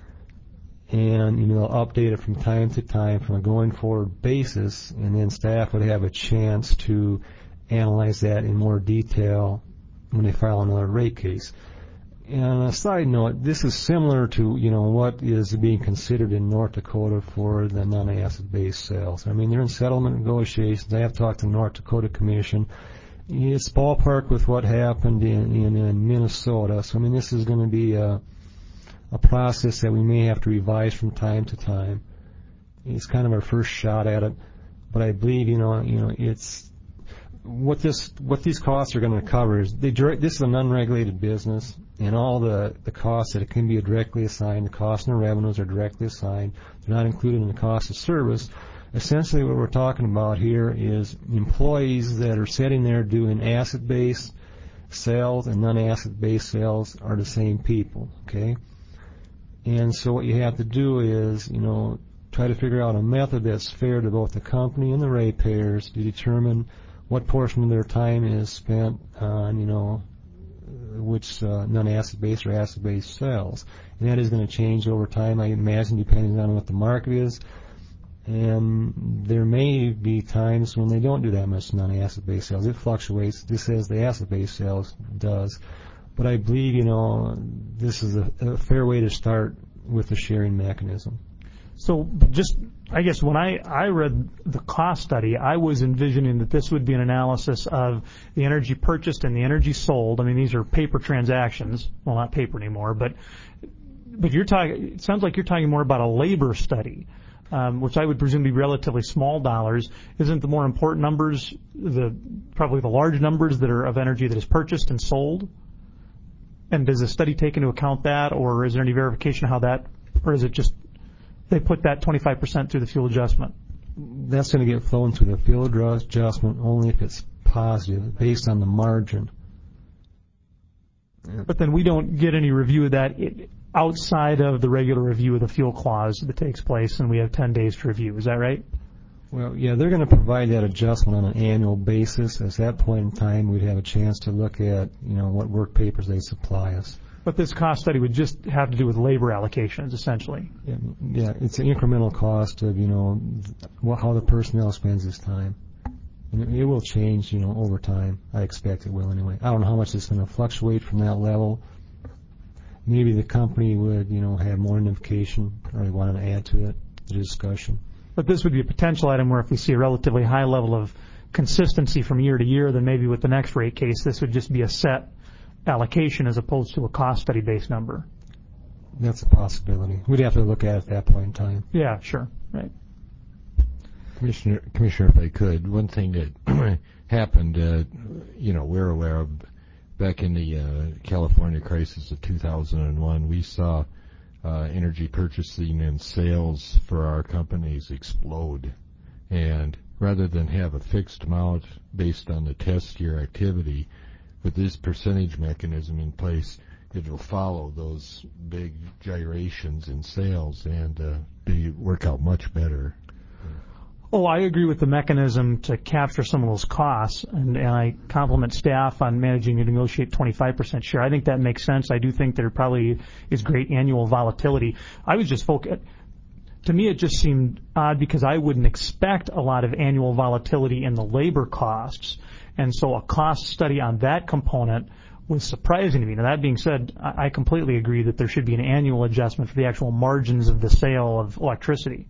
and, you know, update it from time to time from a going forward basis, and then staff would have a chance to analyze that in more detail when they file another rate case. And on a side note, this is similar to, you know, what is being considered in North Dakota for the non-asset-based sales. I mean, they're in settlement negotiations. I have talked to the North Dakota Commission. It's ballpark with what happened in, in, in Minnesota. So, I mean, this is going to be a, a process that we may have to revise from time to time. It's kind of our first shot at it. But I believe, you know, you know, it's what this what these costs are going to cover is they direct, this is an unregulated business, and all the, the costs that it can be directly assigned, the costs and the revenues are directly assigned. They're not included in the cost of service. Essentially what we're talking about here is employees that are sitting there doing asset-based sales and non-asset-based sales are the same people, okay? And so what you have to do is, you know, try to figure out a method that's fair to both the company and the ratepayers to determine what portion of their time is spent on, you know, which uh, non-asset-based or asset-based sales. And that is going to change over time, I imagine, depending on what the market is. And there may be times when they don't do that much non-asset-based sales. It fluctuates, just as the asset-based sales does. But I believe, you know, this is a, a fair way to start with the sharing mechanism. So just, I guess when I, I read the cost study, I was envisioning that this would be an analysis of the energy purchased and the energy sold. I mean, these are paper transactions. Well, not paper anymore, but but you're talking, it sounds like you're talking more about a labor study, um, which I would presume be relatively small dollars. Isn't the more important numbers, the probably the large numbers that are of energy that is purchased and sold? And does the study take into account that, or is there any verification of how that, or is it just they put that twenty-five percent through the fuel adjustment? That's going to get flown through the fuel adjustment only if it's positive, based on the margin. But then we don't get any review of that outside of the regular review of the fuel clause that takes place, and we have ten days to review. Is that right? Well, yeah, they're going to provide that adjustment on an annual basis. At that point in time, we'd have a chance to look at, you know, what work papers they supply us. But this cost study would just have to do with labor allocations, essentially. Yeah, yeah, it's an incremental cost of, you know, how the personnel spends his time. And it will change, you know, over time. I expect it will anyway. I don't know how much it's going to fluctuate from that level. Maybe the company would, you know, have more identification, or they want to add to it, the discussion. But this would be a potential item where if we see a relatively high level of consistency from year to year, then maybe with the next rate case, this would just be a set allocation as opposed to a cost study based number. That's a possibility. We'd have to look at it at that point in time. Yeah, sure. Right. Commissioner, Commissioner, if I could, one thing that happened, uh, you know, we're aware of back in the uh, California crisis of two thousand one, we saw uh, energy purchasing and sales for our companies explode. And rather than have a fixed amount based on the test year activity, with this percentage mechanism in place, it will follow those big gyrations in sales and uh, be work out much better. Oh, I agree with the mechanism to capture some of those costs, and, and I compliment staff on managing to negotiate twenty-five percent share. I think that makes sense. I do think there probably is great annual volatility. I was just focused. To me, it just seemed odd because I wouldn't expect a lot of annual volatility in the labor costs. And so a cost study on that component was surprising to me. Now, that being said, I completely agree that there should be an annual adjustment for the actual margins of the sale of electricity.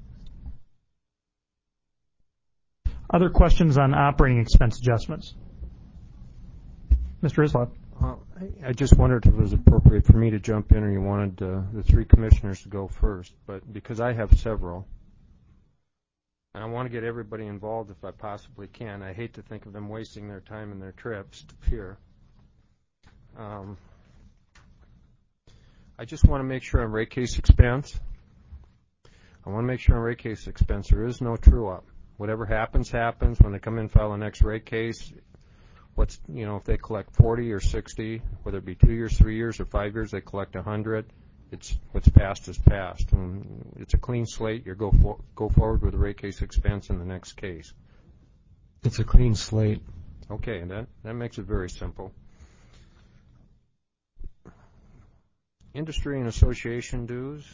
Other questions on operating expense adjustments? Mister Islop. Uh, I just wondered if it was appropriate for me to jump in or you wanted uh, the three commissioners to go first, but because I have several. And I want to get everybody involved if I possibly can. I hate to think of them wasting their time and their trips to Pierre. Um, I just want to make sure on rate case expense, I want to make sure on rate case expense there is no true-up. Whatever happens, happens. When they come in and file the next rate case, what's, you know, if they collect forty or sixty, whether it be two years, three years, or five years, they collect one hundred. It's what's passed is passed. And it's a clean slate. You go for, go forward with the rate case expense in the next case. It's a clean slate. Okay, that that makes it very simple. Industry and association dues.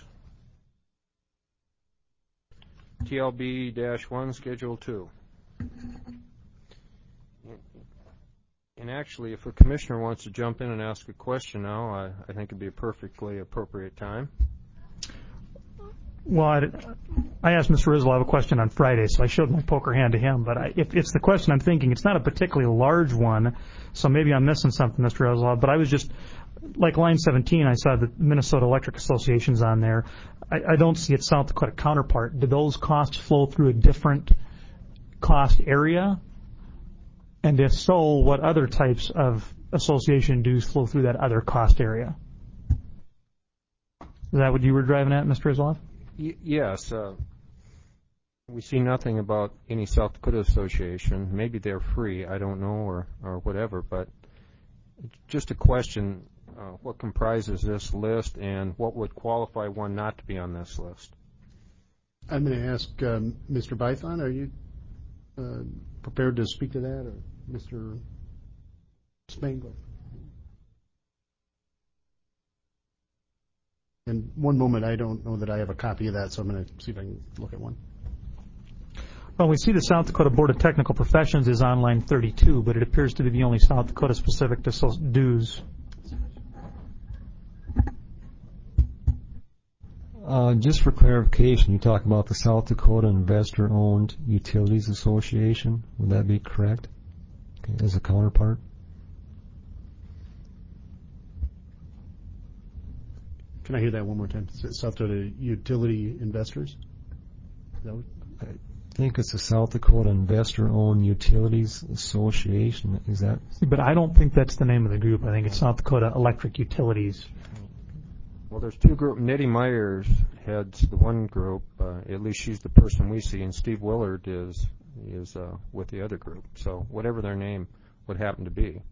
T L B one, Schedule two. And actually, if a commissioner wants to jump in and ask a question now, I, I think it'd be a perfectly appropriate time. Well, I, I asked Mister Rizal a question on Friday, so I showed my poker hand to him. But I, if it's the question I'm thinking, it's not a particularly large one, so maybe I'm missing something, Mister Rizal. But I was just, like line seventeen, I saw the Minnesota Electric Association's on there. I, I don't see its South Dakota counterpart. Do those costs flow through a different cost area? And if so, what other types of association dues flow through that other cost area? Is that what you were driving at, Mister Rizal? Y- yes. Uh, we see nothing about any South Dakota association. Maybe they're free, I don't know, or, or whatever. But just a question, uh, what comprises this list and what would qualify one not to be on this list? I'm going to ask um, Mister Bython, are you uh, prepared to speak to that, or Mister Spangler? And one moment, I don't know that I have a copy of that, so I'm going to see if I can look at one. Well, we see the South Dakota Board of Technical Professions is on line thirty-two, but it appears to be the only South Dakota specific dues. Uh, just for clarification, you talk about the South Dakota Investor-Owned Utilities Association. Would that be correct? Okay, as a counterpart? Can I hear that one more time? South Dakota Utility Investors? Is that what? I think it's the South Dakota Investor-Owned Utilities Association. Is that? But I don't think that's the name of the group. I think it's South Dakota Electric Utilities. Well, there's two groups. Nettie Myers heads the one group. Uh, at least she's the person we see, and Steve Willard is is uh, with the other group. So whatever their name would happen to be.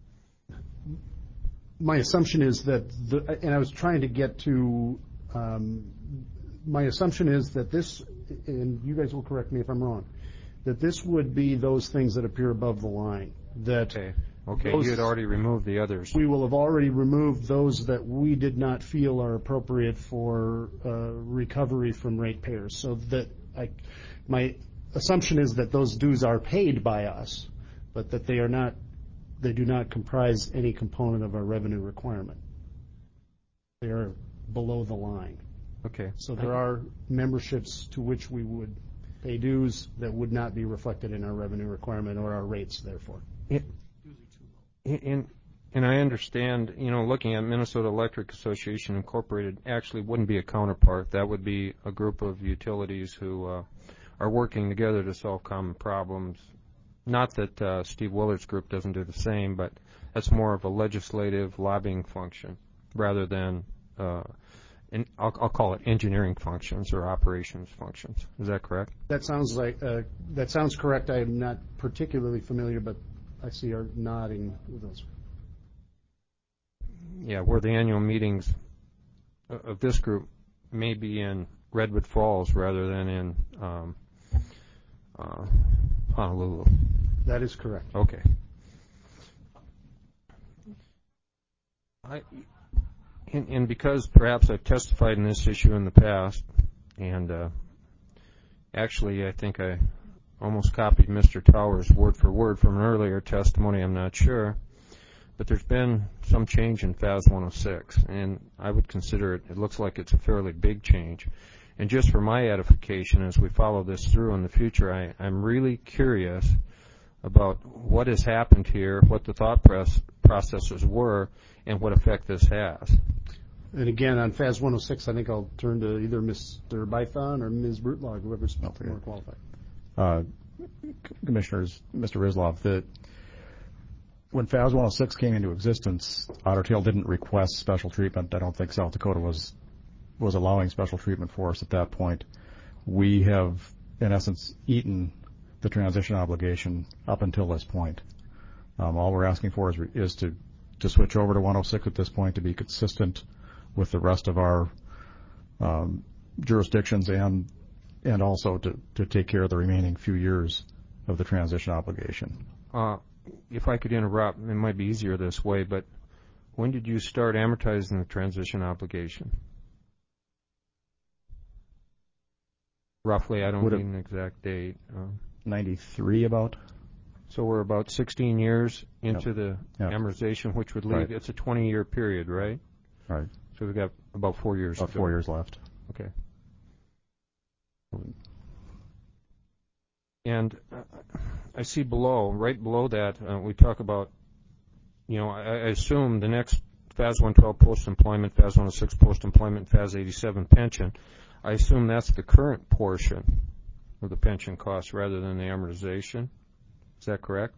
My assumption is that, the, and I was trying to get to, um, my assumption is that this, and you guys will correct me if I'm wrong, that this would be those things that appear above the line. That okay, okay. those, You had already removed the others. We will have already removed those that we did not feel are appropriate for uh, recovery from ratepayers. So that I, my assumption is that those dues are paid by us, but that they are not. They do not comprise any component of our revenue requirement. They are below the line. Okay. So there are memberships to which we would pay dues that would not be reflected in our revenue requirement or our rates, therefore. It, and, and I understand, you know, looking at Minnesota Electric Association Incorporated actually wouldn't be a counterpart. That would be a group of utilities who uh, are working together to solve common problems. Not that uh, Steve Willard's group doesn't do the same, but that's more of a legislative lobbying function rather than, uh, in, I'll, I'll call it engineering functions or operations functions. Is that correct? That sounds like uh, that sounds correct. I am not particularly familiar, but I see her nodding with those. Yeah, where the annual meetings of this group may be in Redwood Falls rather than in um, uh, Honolulu. That is correct. Okay. I, and, and because perhaps I've testified in this issue in the past, and uh, actually I think I almost copied Mister Towers word for word from an earlier testimony, I'm not sure, but there's been some change in F A S one oh six, and I would consider it, it looks like it's a fairly big change. And just for my edification as we follow this through in the future, I, I'm really curious about what has happened here, what the thought press, processes were, and what effect this has. And again, on F A S one oh six, I think I'll turn to either Mister Bython or Miz Brutlog, whoever's okay. more qualified. Uh, Commissioners, Mister Rizlov, that when F A S one oh six came into existence, Otter Tail didn't request special treatment. I don't think South Dakota was was allowing special treatment for us at that point. We have, in essence, eaten the transition obligation up until this point. Um, all we're asking for is, is to, to switch over to one oh six at this point to be consistent with the rest of our um, jurisdictions and and also to, to take care of the remaining few years of the transition obligation. Uh, if I could interrupt, it might be easier this way, but when did you start amortizing the transition obligation? Roughly, I don't need an exact date. Uh, ninety-three about. So we're about sixteen years into Yep. the Yep. amortization, which would leave, Right. it's a twenty-year period, right? Right. So we've got about four years About to go. four years left. Okay. And uh, I see below, right below that, uh, we talk about, you know, I, I assume the next F A S one twelve post-employment, F A S one oh six post-employment, F A S eighty-seven pension, I assume that's the current portion of the pension cost rather than the amortization. Is that correct?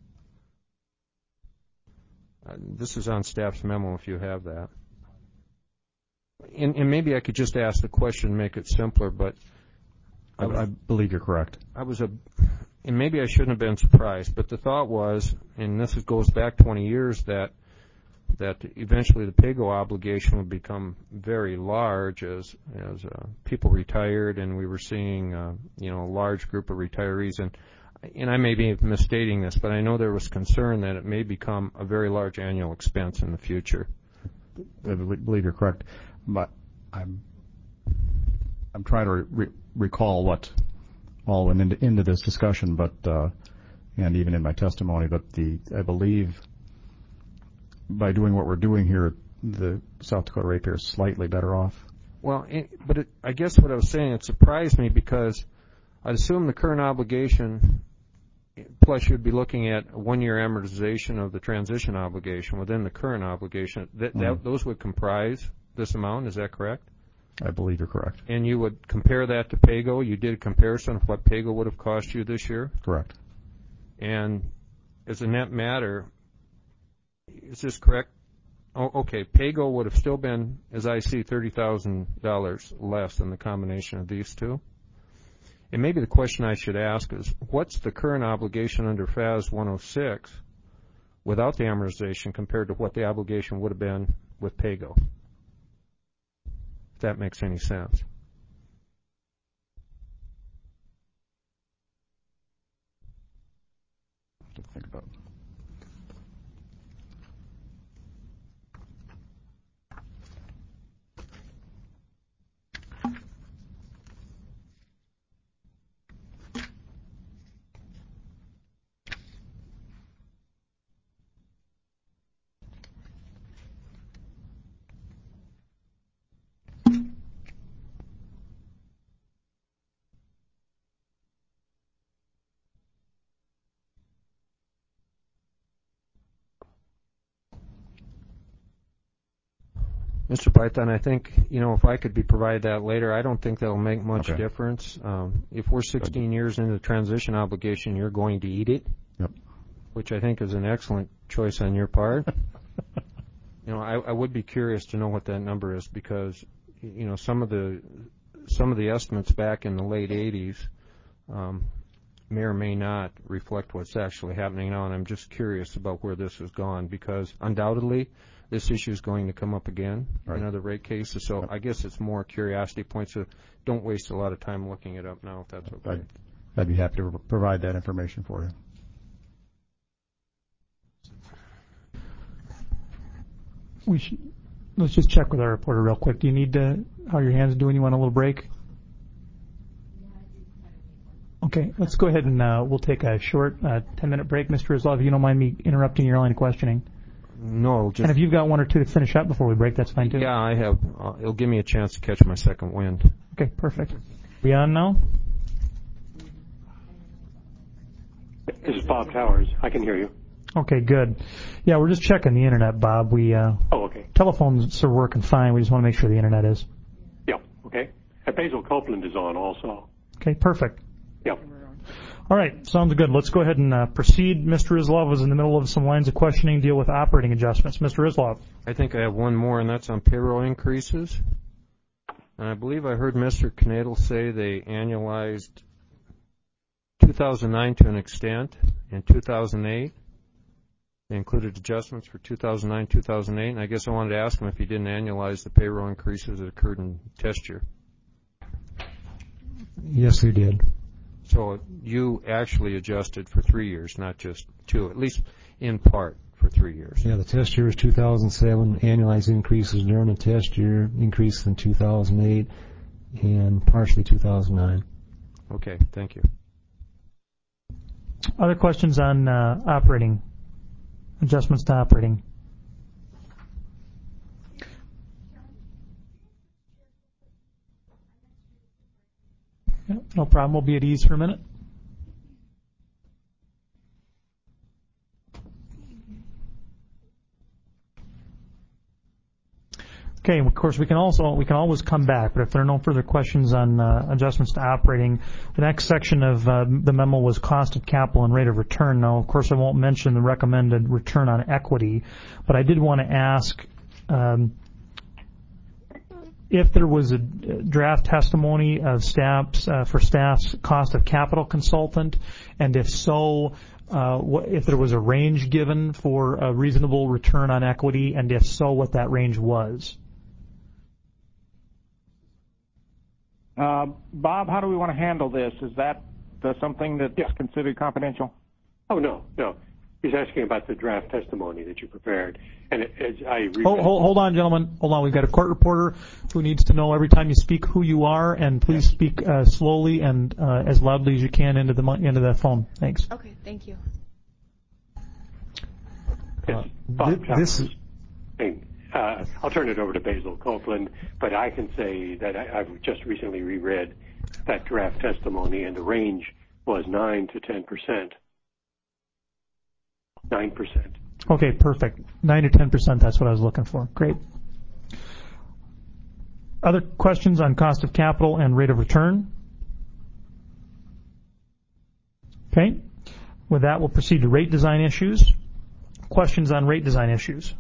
Uh, this is on staff's memo if you have that. And, and maybe I could just ask the question and make it simpler, but I, I believe you're correct. I was a, and maybe I shouldn't have been surprised, but the thought was, and this goes back twenty years, that that eventually the PAYGO obligation would become very large as as uh, people retired, and we were seeing, uh, you know, a large group of retirees. And and I may be misstating this, but I know there was concern that it may become a very large annual expense in the future. I believe you're correct, but I'm I'm trying to re- recall what all went into, into this discussion, but uh, and even in my testimony. But the I believe by doing what we're doing here, the South Dakota ratepayer is slightly better off. Well, it, but it, I guess what I was saying, it surprised me because I'd assume the current obligation, plus you'd be looking at a one-year amortization of the transition obligation within the current obligation. That, Mm-hmm. that those would comprise this amount. Is that correct? I believe you're correct. And you would compare that to PAYGO. You did a comparison of what PAYGO would have cost you this year. Correct. And as a net matter, is this correct? Oh, okay, PAYGO would have still been, as I see, thirty thousand dollars less than the combination of these two. And maybe the question I should ask is, what's the current obligation under F A S one oh six without the amortization compared to what the obligation would have been with PAYGO? If that makes any sense. To think about. Mister Python, I think, you know, if I could be provided that later, I don't think that'll make much Okay. difference. Um, if we're sixteen years into the transition obligation, you're going to eat it, Yep. which I think is an excellent choice on your part. You know, I, I would be curious to know what that number is because, you know, some of the some of the estimates back in the late eighties um, may or may not reflect what's actually happening now, and I'm just curious about where this has gone because undoubtedly this issue is going to come up again Right. in other rate cases. So I guess it's more curiosity points. So don't waste a lot of time looking it up now, if that's okay. I'd, I'd be happy to provide that information for you. We should, let's just check with our reporter real quick. Do you need to, how are your hands doing? You want a little break? Okay, let's go ahead and uh, we'll take a short uh, ten-minute break. Mister Islov, if you don't mind me interrupting your line of questioning. No, just... And if you've got one or two to finish up before we break, that's fine too. Yeah, I have. Uh, it'll give me a chance to catch my second wind. Okay, perfect. We on now? This is Bob Towers. I can hear you. Okay, good. Yeah, we're just checking the internet, Bob. We uh, Oh, okay. telephones are working fine. We just want to make sure the internet is. Yeah, okay. And Basil Copeland is on also. Okay, perfect. Yep. All right, sounds good. Let's go ahead and uh, proceed. Mister Islov was in the middle of some lines of questioning, deal with operating adjustments. Mister Islov. I think I have one more, and that's on payroll increases. And I believe I heard Mister Knadel say they annualized two thousand nine to an extent in two thousand eight. They included adjustments for two thousand nine, two thousand eight, and I guess I wanted to ask him if he didn't annualize the payroll increases that occurred in test year. Yes, we did. So you actually adjusted for three years, not just two, at least in part for three years. Yeah, the test year was two thousand seven, annualized increases during the test year, increased in two thousand eight, and partially two thousand nine. Okay, thank you. Other questions on uh, operating, adjustments to operating? Yeah, no problem. We'll be at ease for a minute. Okay, of course, we can also we can always come back, but if there are no further questions on uh, adjustments to operating, the next section of uh, the memo was cost of capital and rate of return. Now, of course, I won't mention the recommended return on equity, but I did want to ask um, if there was a draft testimony of staff's uh, for staff's cost of capital consultant, and if so, uh, what, if there was a range given for a reasonable return on equity, and if so, what that range was. Uh, Bob, how do we want to handle this? Is that uh, something that's Yeah. considered confidential? Oh, no, no. He's asking about the draft testimony that you prepared. And it, as I read Hold, hold, hold on, gentlemen. Hold on. We've got a court reporter who needs to know every time you speak who you are, and please speak uh, slowly and uh, as loudly as you can into the mi- into that phone. Thanks. Okay, thank you. Yes, Bob Th- this is Johnson. Uh, I'll turn it over to Basil Copeland, but I can say that I, I've just recently reread that draft testimony, and the range was nine to ten percent. Nine percent. Okay, perfect. Nine to ten percent. That's what I was looking for. Great. Other questions on cost of capital and rate of return? Okay. With that, we'll proceed to rate design issues. Questions on rate design issues?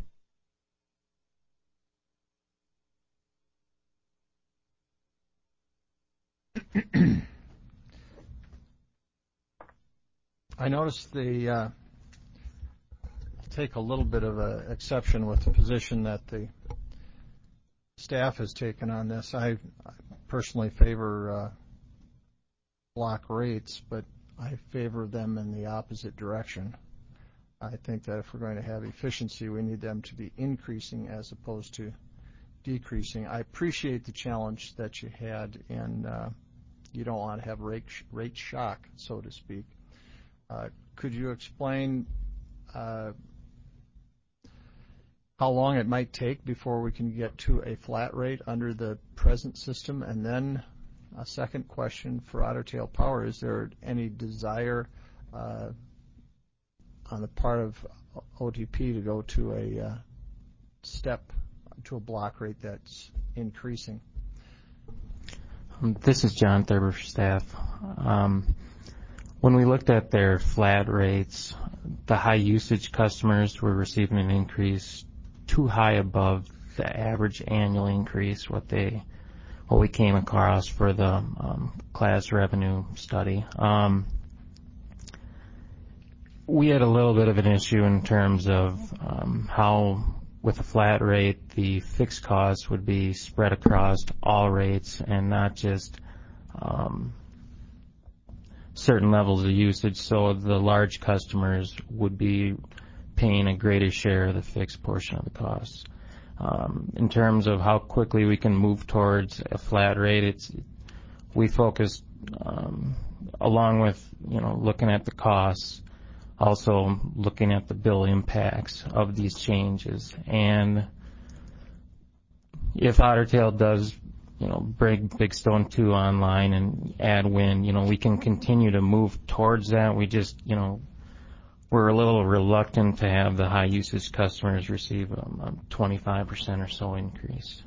I noticed the uh, take a little bit of a exception with the position that the staff has taken on this. I, I personally favor uh, block rates, but I favor them in the opposite direction. I think that if we're going to have efficiency, we need them to be increasing as opposed to decreasing. I appreciate the challenge that you had in uh, you don't want to have rate, rate shock, so to speak. Uh, could you explain uh, how long it might take before we can get to a flat rate under the present system? And then a second question for Otter Tail Power, is there any desire uh, on the part of O T P to go to a uh, step, to a block rate that's increasing? Um, this is John Thurber for staff. Um, when we looked at their flat rates, the high usage customers were receiving an increase too high above the average annual increase, what they, what we came across for the um, class revenue study. Um, we had a little bit of an issue in terms of um, how, with a flat rate, the fixed costs would be spread across all rates and not just um, certain levels of usage, so the large customers would be paying a greater share of the fixed portion of the costs. Um, in terms of how quickly we can move towards a flat rate, it's we focused um, along with you know looking at the costs, also looking at the bill impacts of these changes. And if Otter Tail does you know bring Big Stone two online and add wind, you know we can continue to move towards that. We just you know we're a little reluctant to have the high usage customers receive um, a twenty-five percent or so increase.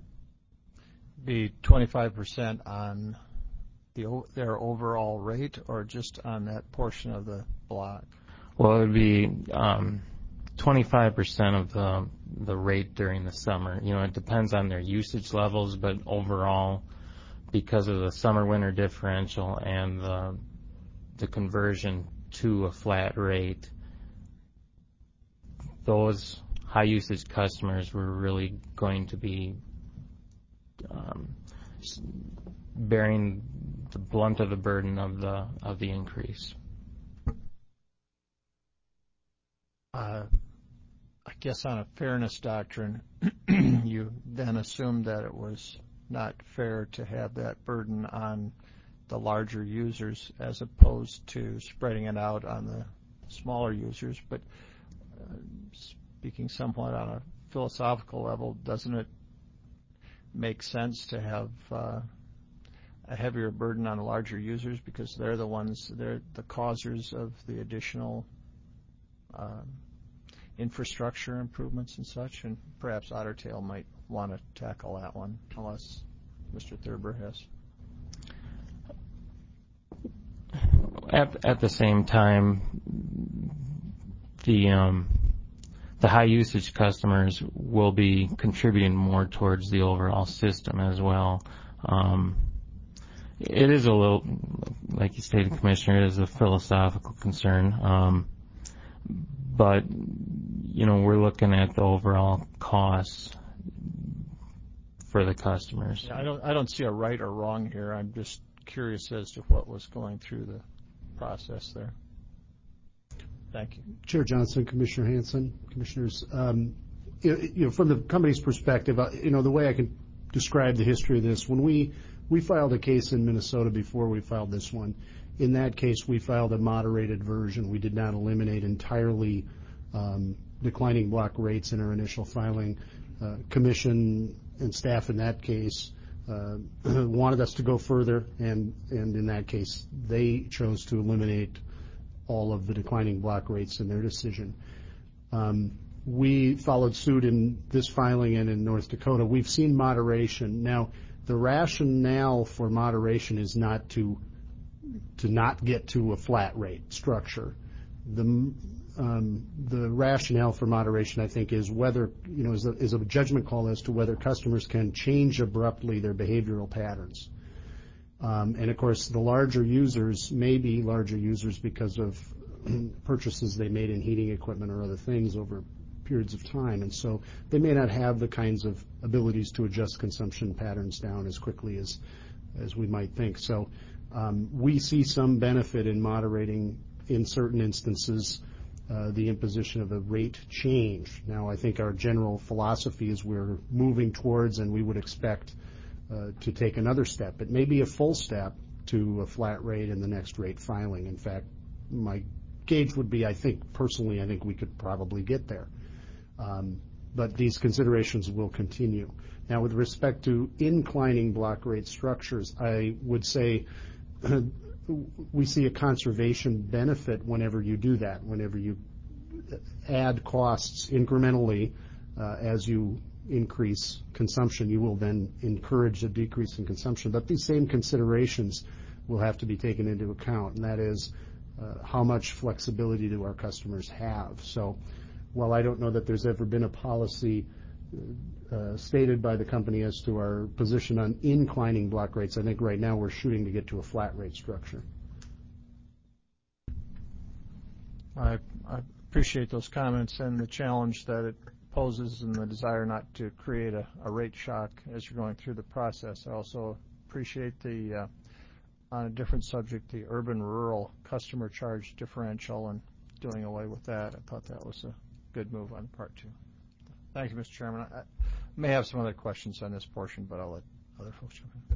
Be twenty-five percent on the, their overall rate, or just on that portion of the block? Well, it would be um, twenty-five percent of the the rate during the summer. You know, it depends on their usage levels, but overall, because of the summer-winter differential and the the conversion to a flat rate, those high usage customers were really going to be um, bearing the blunt of the burden of the of the increase. Uh, I guess on a fairness doctrine, you then assumed that it was not fair to have that burden on the larger users as opposed to spreading it out on the smaller users. But uh, speaking somewhat on a philosophical level, doesn't it make sense to have uh, a heavier burden on the larger users because they're the ones, they're the causers of the additional uh, infrastructure improvements and such? And perhaps Otter Tail might want to tackle that one, unless Mister Thurber has. At at the same time, the um, the high usage customers will be contributing more towards the overall system as well. Um, it is a little, like you stated, Commissioner, it is a philosophical concern. Um, but you know, we're looking at the overall costs for the customers. Yeah, I don't I don't see a right or wrong here. I'm just curious as to what was going through the process there. Thank you. Chair Johnson, Commissioner Hanson, Commissioners, um, you, you know, from the company's perspective, uh, you know, the way I can describe the history of this, when we, we filed a case in Minnesota before we filed this one, in that case we filed a moderated version. We did not eliminate entirely um, declining block rates in our initial filing. Uh, commission and staff in that case uh, wanted us to go further, and, and in that case they chose to eliminate all of the declining block rates in their decision. Um, we followed suit in this filing and in North Dakota. We've seen moderation. Now, the rationale for moderation is not to to not get to a flat rate structure. The um, the rationale for moderation, I think, is whether, you know, is a, is a judgment call as to whether customers can change abruptly their behavioral patterns. Um, and of course, the larger users may be larger users because of purchases they made in heating equipment or other things over periods of time, and so they may not have the kinds of abilities to adjust consumption patterns down as quickly as as we might think. So um, we see some benefit in moderating, in certain instances, uh, the imposition of a rate change. Now, I think our general philosophy is we're moving towards, and we would expect Uh, to take another step. It may be a full step to a flat rate in the next rate filing. In fact, my gauge would be, I think, personally, I think we could probably get there. Um, but these considerations will continue. Now, with respect to inclining block rate structures, I would say we see a conservation benefit whenever you do that, whenever you add costs incrementally uh, as you increase consumption, you will then encourage a decrease in consumption. But these same considerations will have to be taken into account, and that is uh, how much flexibility do our customers have. So while I don't know that there's ever been a policy uh, stated by the company as to our position on inclining block rates, I think right now we're shooting to get to a flat rate structure. I, I appreciate those comments and the challenge that it poses and the desire not to create a, a rate shock as you're going through the process. I also appreciate the, uh, on a different subject, the urban-rural customer charge differential and doing away with that. I thought that was a good move on part two. Thank you, Mister Chairman. I, I may have some other questions on this portion, but I'll let other folks jump in.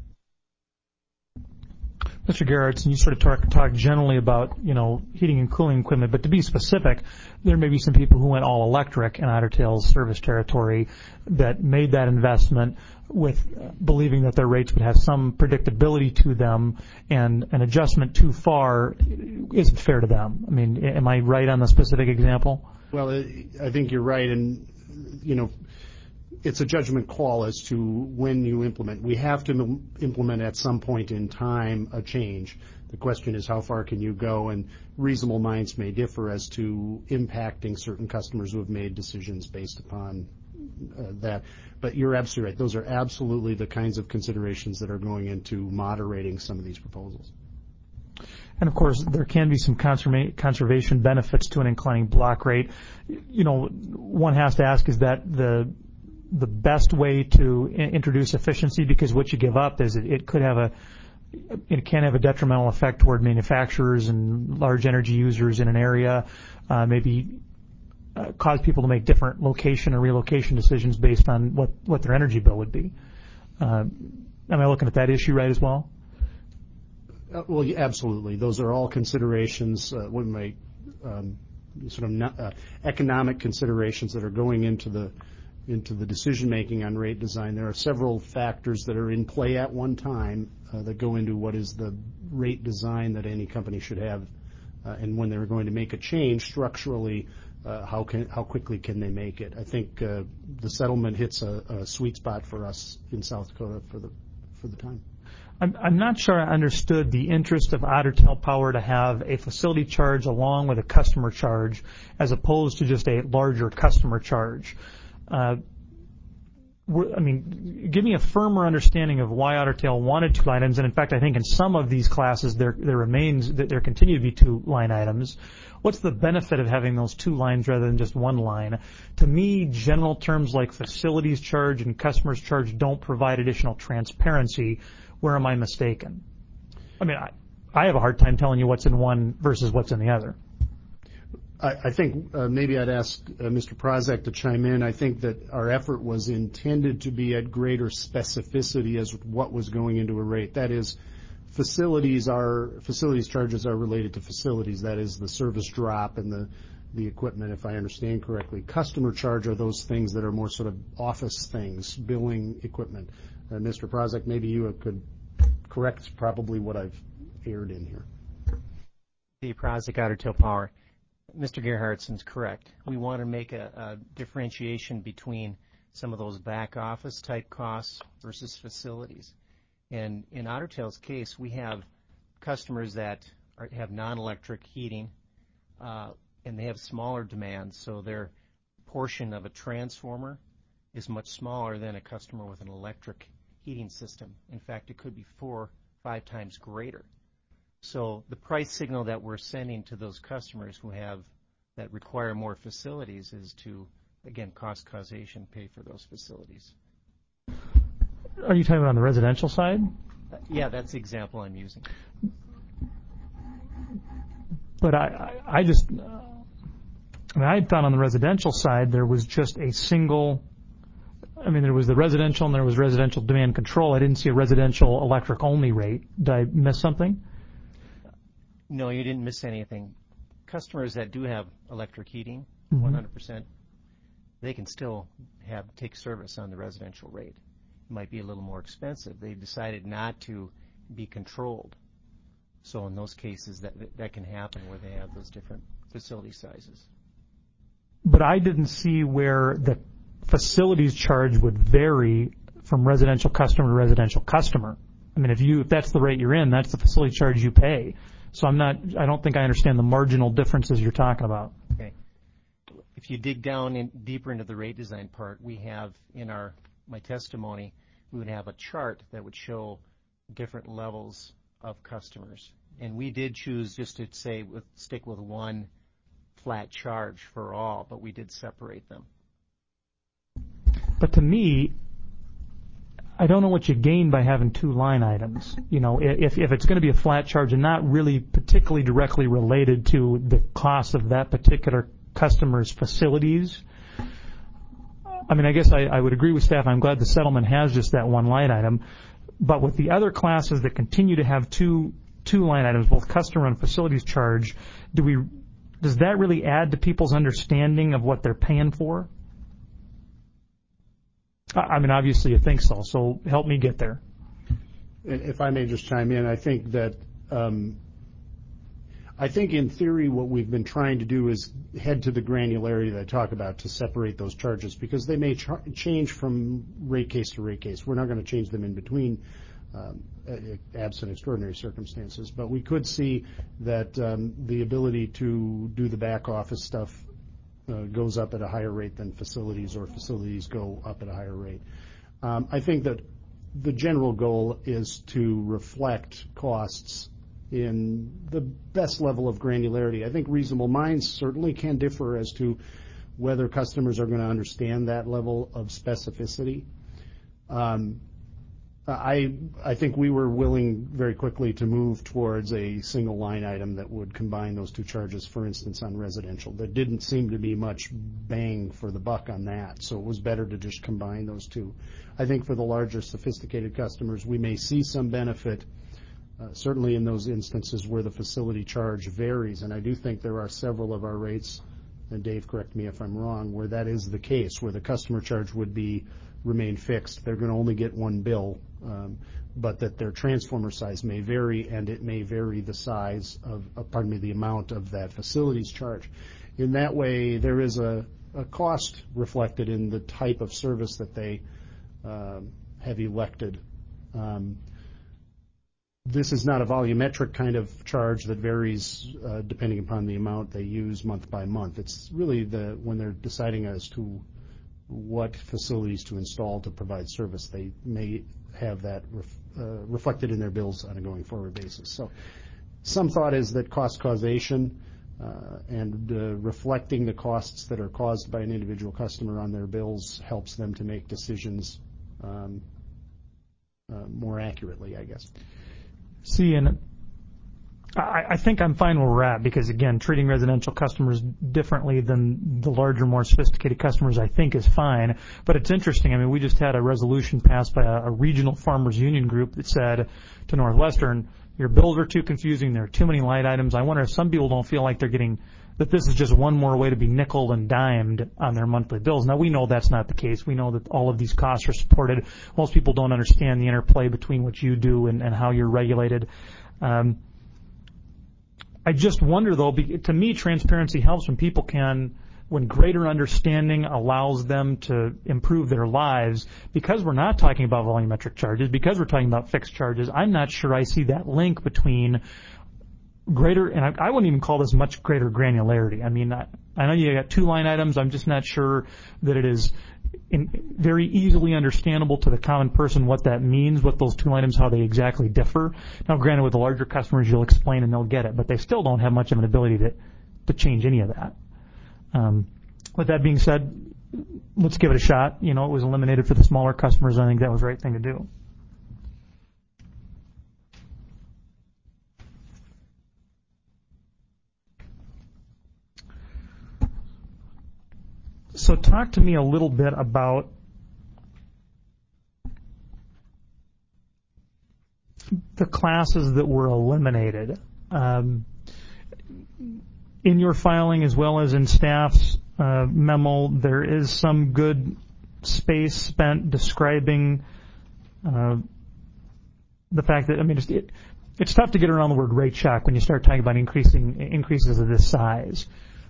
Mister Gerritsen, you sort of talk, talk generally about, you know, heating and cooling equipment, but to be specific, there may be some people who went all electric in Otter Tail's service territory that made that investment with uh, believing that their rates would have some predictability to them, and an adjustment too far isn't fair to them. I mean, am I right on the specific example? Well, I think you're right, and, you know, it's a judgment call as to when you implement. We have to implement at some point in time a change. The question is, how far can you go? And reasonable minds may differ as to impacting certain customers who have made decisions based upon uh, that. But you're absolutely right. Those are absolutely the kinds of considerations that are going into moderating some of these proposals. And of course, there can be some conserva- conservation benefits to an inclining block rate. You know, one has to ask, is that the the best way to I- introduce efficiency? Because what you give up is it, it could have a it can have a detrimental effect toward manufacturers and large energy users in an area, uh, maybe uh, cause people to make different location or relocation decisions based on what, what their energy bill would be. Uh, am I looking at that issue right as well? Uh, well, yeah, absolutely. Those are all considerations, uh, we may, um, sort of not, uh, economic considerations that are going into the into the decision making on rate design. There are several factors that are in play at one time uh, that go into what is the rate design that any company should have, uh, and when they're going to make a change structurally, uh, how can how quickly can they make it? I think uh, the settlement hits a, a sweet spot for us in South Dakota for the for the time. I'm, I'm not sure I understood the interest of Otter Tail Power to have a facility charge along with a customer charge as opposed to just a larger customer charge. Uh, I mean, give me a firmer understanding of why Otter Tail wanted two line items, and in fact, I think in some of these classes there there remains that there continue to be two line items. What's the benefit of having those two lines rather than just one line? To me, general terms like facilities charge and customers charge don't provide additional transparency. Where am I mistaken? I mean, I, I have a hard time telling you what's in one versus what's in the other. I, I think uh, maybe I'd ask uh, Mister Prozek to chime in. I think that our effort was intended to be at greater specificity as what was going into a rate. That is, facilities are facilities charges are related to facilities. That is the service drop and the the equipment, if I understand correctly. Customer charge are those things that are more sort of office things, billing equipment. Uh, Mister Prozek, maybe you could correct probably what I've aired in here. The Prozek Otter Tail Power. Mister Gerhardson's correct. We want to make a, a differentiation between some of those back office type costs versus facilities. And in Otter Tail's case, we have customers that are, have non-electric heating, uh, and they have smaller demands, so their portion of a transformer is much smaller than a customer with an electric heating system. In fact, it could be four, five times greater. So the price signal that we're sending to those customers who have that require more facilities is to, again, cost causation, pay for those facilities. Are you talking about on the residential side? Uh, yeah, that's the example I'm using. But I, I, I just, uh, I mean, I thought on the residential side there was just a single, I mean, there was the residential and there was residential demand control. I didn't see a residential electric only rate. Did I miss something? No, you didn't miss anything. Customers that do have electric heating, mm-hmm. one hundred percent, they can still have take service on the residential rate. It might be a little more expensive. They decided not to be controlled. So in those cases, that that can happen where they have those different facility sizes. But I didn't see where the facilities charge would vary from residential customer to residential customer. I mean, if you if that's the rate you're in, that's the facility charge you pay. So I'm not, I don't think I understand the marginal differences you're talking about. Okay. If you dig down in, deeper into the rate design part, we have in our my testimony, we would have a chart that would show different levels of customers. And we did choose just to say with, stick with one flat charge for all, but we did separate them. But to me, I don't know what you gain by having two line items. You know, if if it's going to be a flat charge and not really particularly directly related to the cost of that particular customer's facilities, I mean, I guess I, I would agree with staff. I'm glad the settlement has just that one line item. But with the other classes that continue to have two two line items, both customer and facilities charge, do we does that really add to people's understanding of what they're paying for? I mean, obviously you think so, so help me get there. If I may just chime in, I think that um, I think in theory what we've been trying to do is head to the granularity that I talk about to separate those charges, because they may char- change from rate case to rate case. We're not going to change them in between, um, absent extraordinary circumstances, but we could see that um, the ability to do the back office stuff Uh, goes up at a higher rate than facilities, or facilities go up at a higher rate. Um, I think that the general goal is to reflect costs in the best level of granularity. I think reasonable minds certainly can differ as to whether customers are going to understand that level of specificity. Um, I I think we were willing very quickly to move towards a single line item that would combine those two charges, for instance, on residential. There didn't seem to be much bang for the buck on that, so it was better to just combine those two. I think for the larger sophisticated customers, we may see some benefit, uh, certainly in those instances where the facility charge varies, and I do think there are several of our rates, and Dave, correct me if I'm wrong, where that is the case, where the customer charge would be remain fixed. They're going to only get one bill, um, but that their transformer size may vary, and it may vary the size of, uh, pardon me, the amount of that facility's charge. In that way, there is a, a cost reflected in the type of service that they um, have elected. Um, this is not a volumetric kind of charge that varies uh, depending upon the amount they use month by month. It's really the when they're deciding as to what facilities to install to provide service, they may have that ref, uh, reflected in their bills on a going forward basis. So some thought is that cost causation uh, and uh, reflecting the costs that are caused by an individual customer on their bills helps them to make decisions um, uh, more accurately, I guess. See, and I, I think I'm fine where we're at because, again, treating residential customers differently than the larger, more sophisticated customers I think is fine. But it's interesting. I mean, we just had a resolution passed by a, a regional farmers union group that said to Northwestern, your bills are too confusing. There are too many line items. I wonder if some people don't feel like they're getting that this is just one more way to be nickeled and dimed on their monthly bills. Now, we know that's not the case. We know that all of these costs are supported. Most people don't understand the interplay between what you do and, and how you're regulated. Um, I just wonder, though, to me, transparency helps when people can, when greater understanding allows them to improve their lives. Because we're not talking about volumetric charges, because we're talking about fixed charges, I'm not sure I see that link between greater, and I, I wouldn't even call this much greater granularity. I mean, I, I know you got two line items. I'm just not sure that it is in, very easily understandable to the common person what that means, what those two items, how they exactly differ. Now, granted, with the larger customers, you'll explain and they'll get it, but they still don't have much of an ability to, to change any of that. Um, with that being said, let's give it a shot. You know, it was eliminated for the smaller customers. I think that was the right thing to do. So talk to me a little bit about the classes that were eliminated. Um, in your filing as well as in staff's uh, memo, there is some good space spent describing uh, the fact that, I mean, it's, it, it's tough to get around the word rate shock when you start talking about increasing increases of this size.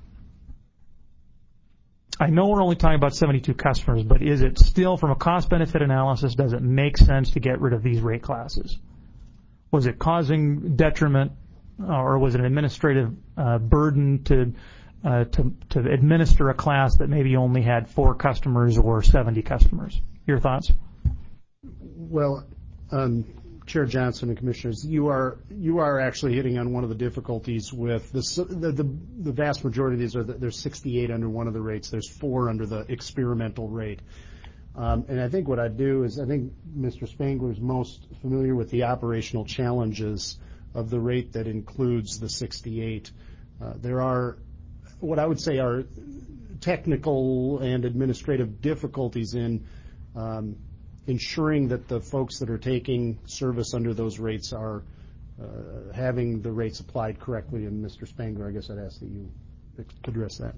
I know we're only talking about seventy-two customers, but is it still, from a cost-benefit analysis, does it make sense to get rid of these rate classes? Was it causing detriment, or was it an administrative uh, burden to, uh, to to administer a class that maybe only had four customers or seventy customers? Your thoughts? Well, um, Chair Johnson and Commissioners, you are you are actually hitting on one of the difficulties with this, the, the the vast majority of these are the, there's sixty-eight under one of the rates. There's four under the experimental rate. Um, and I think what I'd do is I think Mister Spangler is most familiar with the operational challenges of the rate that includes the sixty-eight. Uh, there are what I would say are technical and administrative difficulties in um, ensuring that the folks that are taking service under those rates are uh, having the rates applied correctly. And Mister Spangler, I guess I'd ask that you address that.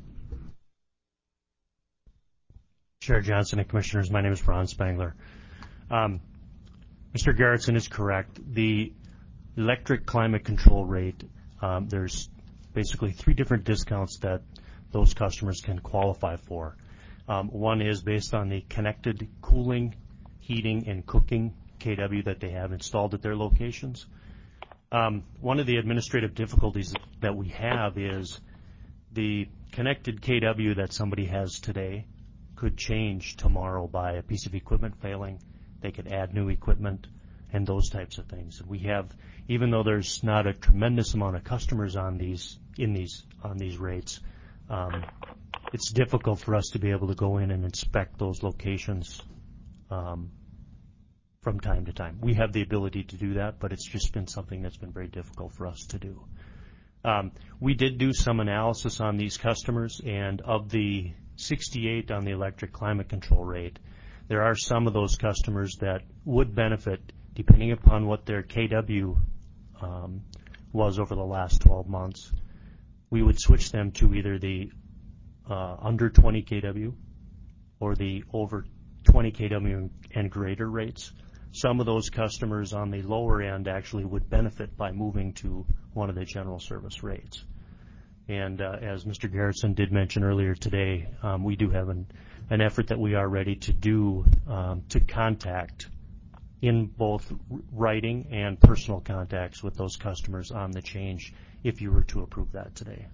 Chair Johnson and Commissioners, my name is Ron Spangler. Um, Mister Garrettson is correct. The electric climate control rate, um, there's basically three different discounts that those customers can qualify for. Um, one is based on the connected cooling, heating, and cooking K W that they have installed at their locations. Um, one of the administrative difficulties that we have is the connected K W that somebody has today could change tomorrow by a piece of equipment failing. They could add new equipment, and those types of things. We have, even though there's not a tremendous amount of customers on these in these on these rates, um, it's difficult for us to be able to go in and inspect those locations um, from time to time. We have the ability to do that, but it's just been something that's been very difficult for us to do. Um, we did do some analysis on these customers, and of the sixty-eight on the electric climate control rate, there are some of those customers that would benefit depending upon what their K W um, was over the last twelve months. We would switch them to either the uh, under twenty K W or the over twenty K W and greater rates. Some of those customers on the lower end actually would benefit by moving to one of the general service rates. And uh, as Mister Garrettson did mention earlier today, um, we do have an, an effort that we are ready to do um, to contact in both writing and personal contacts with those customers on the change if you were to approve that today.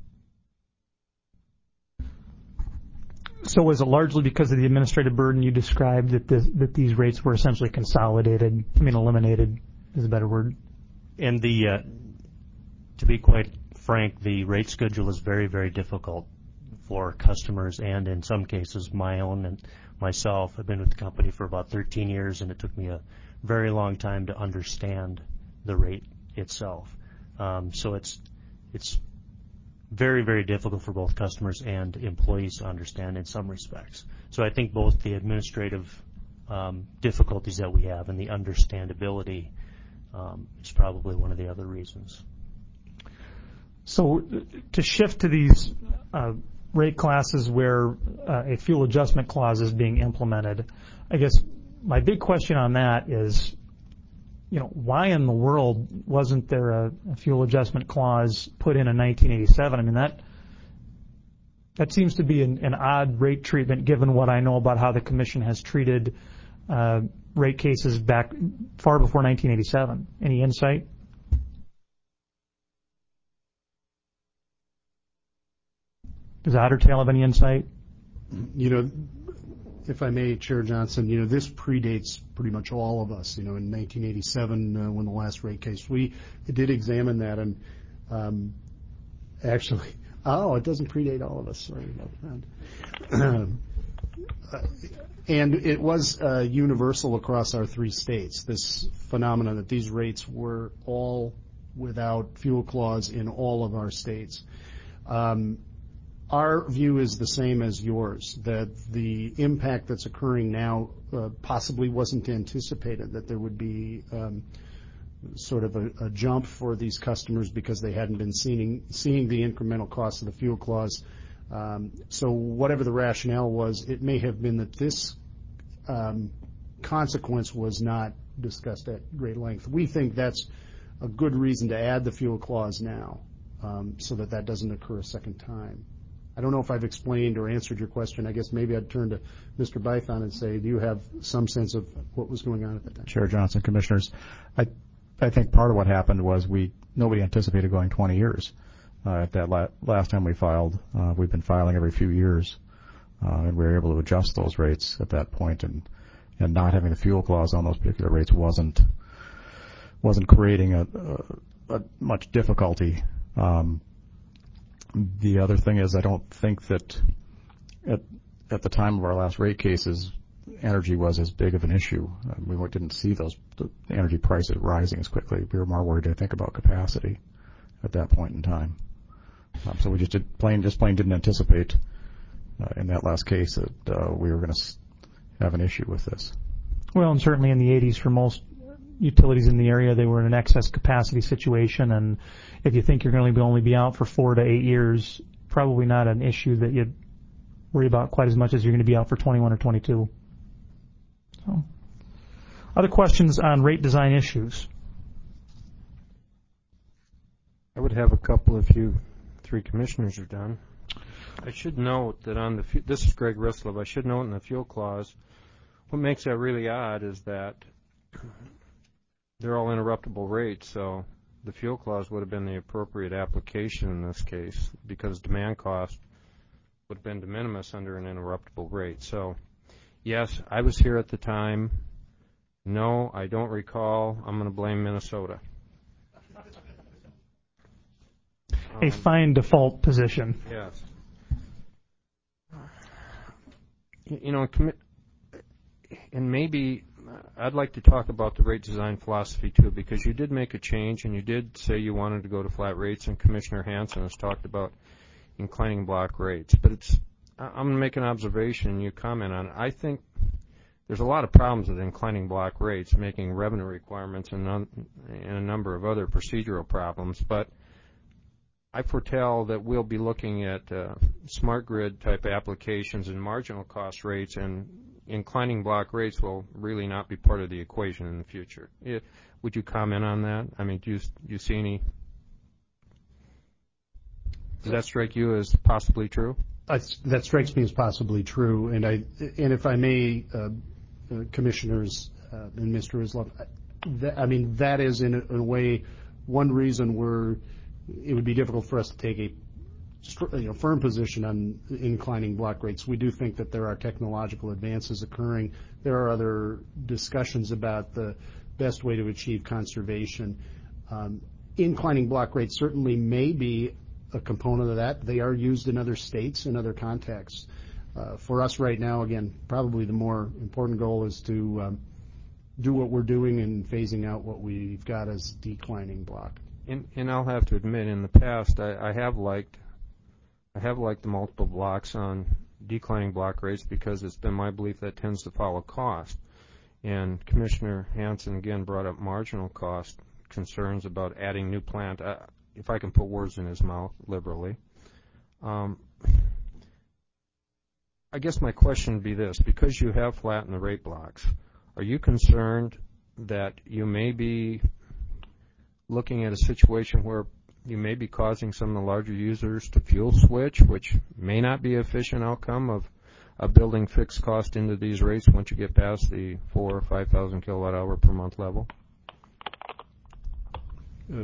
So was it largely because of the administrative burden you described that this, that these rates were essentially consolidated, I mean eliminated is a better word? And the, uh, to be quite frank, the rate schedule is very, very difficult for customers, and in some cases my own and myself. I've been with the company for about thirteen years, and it took me a very long time to understand the rate itself. Um, so it's it's very, very difficult for both customers and employees to understand in some respects. So I think both the administrative um, difficulties that we have and the understandability um, is probably one of the other reasons. So to shift to these uh, rate classes where uh, a fuel adjustment clause is being implemented, I guess my big question on that is, you know, why in the world wasn't there a, a fuel adjustment clause put in in nineteen eighty-seven? I mean, that that seems to be an, an odd rate treatment given what I know about how the Commission has treated uh, rate cases back far before nineteen eighty-seven. Any insight? Does Otter Tail have any insight? You know, if I may, Chair Johnson, you know, this predates pretty much all of us. You know, in nineteen eighty-seven, uh, when the last rate case, we did examine that, and um, actually, oh, it doesn't predate all of us. Sorry about that. uh, and it was uh, universal across our three states, this phenomenon that these rates were all without fuel clause in all of our states. Um, Our view is the same as yours, that the impact that's occurring now uh, possibly wasn't anticipated, that there would be um, sort of a, a jump for these customers because they hadn't been seeing, seeing the incremental cost of the fuel clause. Um, so whatever the rationale was, it may have been that this um, consequence was not discussed at great length. We think that's a good reason to add the fuel clause now um, so that that doesn't occur a second time. I don't know if I've explained or answered your question. I guess maybe I'd turn to Mister Bython and say, do you have some sense of what was going on at that time? Chair Johnson, Commissioners, I I think part of what happened was we nobody anticipated going twenty years. Uh, at that la- last time we filed, uh, we've been filing every few years, uh, and we were able to adjust those rates at that point, and and not having the fuel clause on those particular rates wasn't wasn't creating a, a, a much difficulty. Um, The other thing is I don't think that at at the time of our last rate cases, energy was as big of an issue. Um, we didn't see those the energy prices rising as quickly. We were more worried, I think, about capacity at that point in time. Um, so we just did plain just plain didn't anticipate uh, in that last case that uh, we were going to have an issue with this. Well, and certainly in the eighties for most utilities in the area, they were in an excess capacity situation, and if you think you're going to only be out for four to eight years, probably not an issue that you'd worry about quite as much as you're going to be out for twenty-one or twenty-two. So, other questions on rate design issues? I would have a couple if you three commissioners are done. I should note that on the, this is Greg Rislov, I should note in the fuel clause, what makes that really odd is that they're all interruptible rates, so the fuel clause would have been the appropriate application in this case because demand cost would have been de minimis under an interruptible rate. So, yes, I was here at the time. No, I don't recall. I'm going to blame Minnesota. A um, fine default position. Yes. You know, commi- and maybe I'd like to talk about the rate design philosophy too, because you did make a change and you did say you wanted to go to flat rates, and Commissioner Hansen has talked about inclining block rates. But it's, I'm going to make an observation and you comment on it. I think there's a lot of problems with inclining block rates, making revenue requirements and, un- and a number of other procedural problems. But I foretell that we'll be looking at uh, smart grid type applications and marginal cost rates, and inclining block rates will really not be part of the equation in the future. It, would you comment on that? I mean, do you, do you see any? Does that strike you as possibly true? I, that strikes me as possibly true, and I and if I may, uh, uh, commissioners uh, and Mister Islam, I mean that is in a, in a way one reason we're it would be difficult for us to take a you know, firm position on inclining block rates. We do think that there are technological advances occurring. There are other discussions about the best way to achieve conservation. Um, inclining block rates certainly may be a component of that. They are used in other states in other contexts. Uh, for us right now, again, probably the more important goal is to um, do what we're doing and phasing out what we've got as declining block. And, and I'll have to admit, in the past, I, I have liked, I have liked the multiple blocks on declining block rates because it's been my belief that tends to follow cost. And Commissioner Hansen again brought up marginal cost concerns about adding new plant. Uh, if I can put words in his mouth liberally, um, I guess my question would be this: because you have flattened the rate blocks, are you concerned that you may be looking at a situation where you may be causing some of the larger users to fuel switch, which may not be an efficient outcome of, of building fixed cost into these rates once you get past the four or five thousand kilowatt hour per month level? Uh,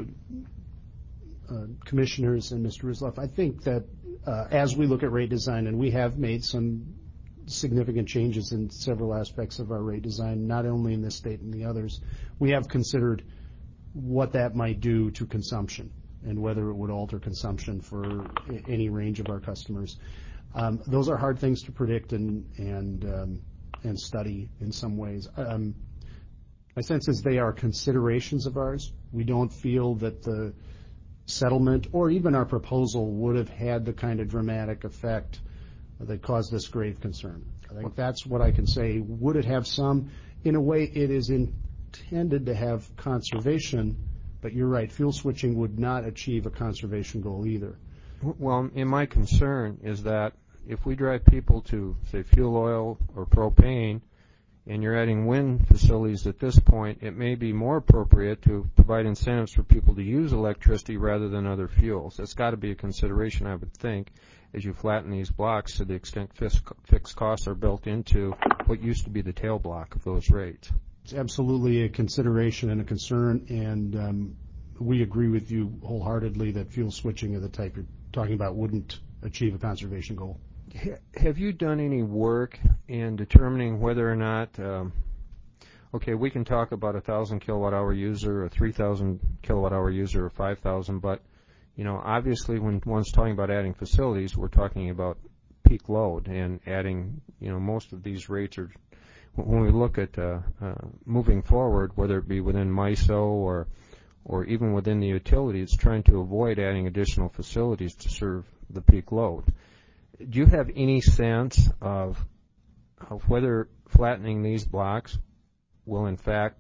uh, commissioners and Mister Rizloff, I think that uh, as we look at rate design, and we have made some significant changes in several aspects of our rate design, not only in this state and the others, we have considered what that might do to consumption and whether it would alter consumption for any range of our customers. Um, those are hard things to predict and and um, and study in some ways. Um, my sense is they are considerations of ours. We don't feel that the settlement or even our proposal would have had the kind of dramatic effect that caused us grave concern. I think that's what I can say. Would it have some? In a way, it is intended to have conservation, but you're right, fuel switching would not achieve a conservation goal either. Well, in my concern is that if we drive people to, say, fuel oil or propane, and you're adding wind facilities at this point, it may be more appropriate to provide incentives for people to use electricity rather than other fuels. That's got to be a consideration, I would think, as you flatten these blocks to the extent fixed costs are built into what used to be the tail block of those rates. It's absolutely a consideration and a concern, and um, we agree with you wholeheartedly that fuel switching of the type you're talking about wouldn't achieve a conservation goal. Have you done any work in determining whether or not, um, okay, we can talk about a one thousand kilowatt hour user, a three thousand kilowatt hour user, or five thousand, but, you know, obviously when one's talking about adding facilities, we're talking about peak load and adding, you know, most of these rates are, when we look at uh, uh, moving forward, whether it be within MISO or or even within the utility, it's trying to avoid adding additional facilities to serve the peak load. Do you have any sense of, of whether flattening these blocks will in fact,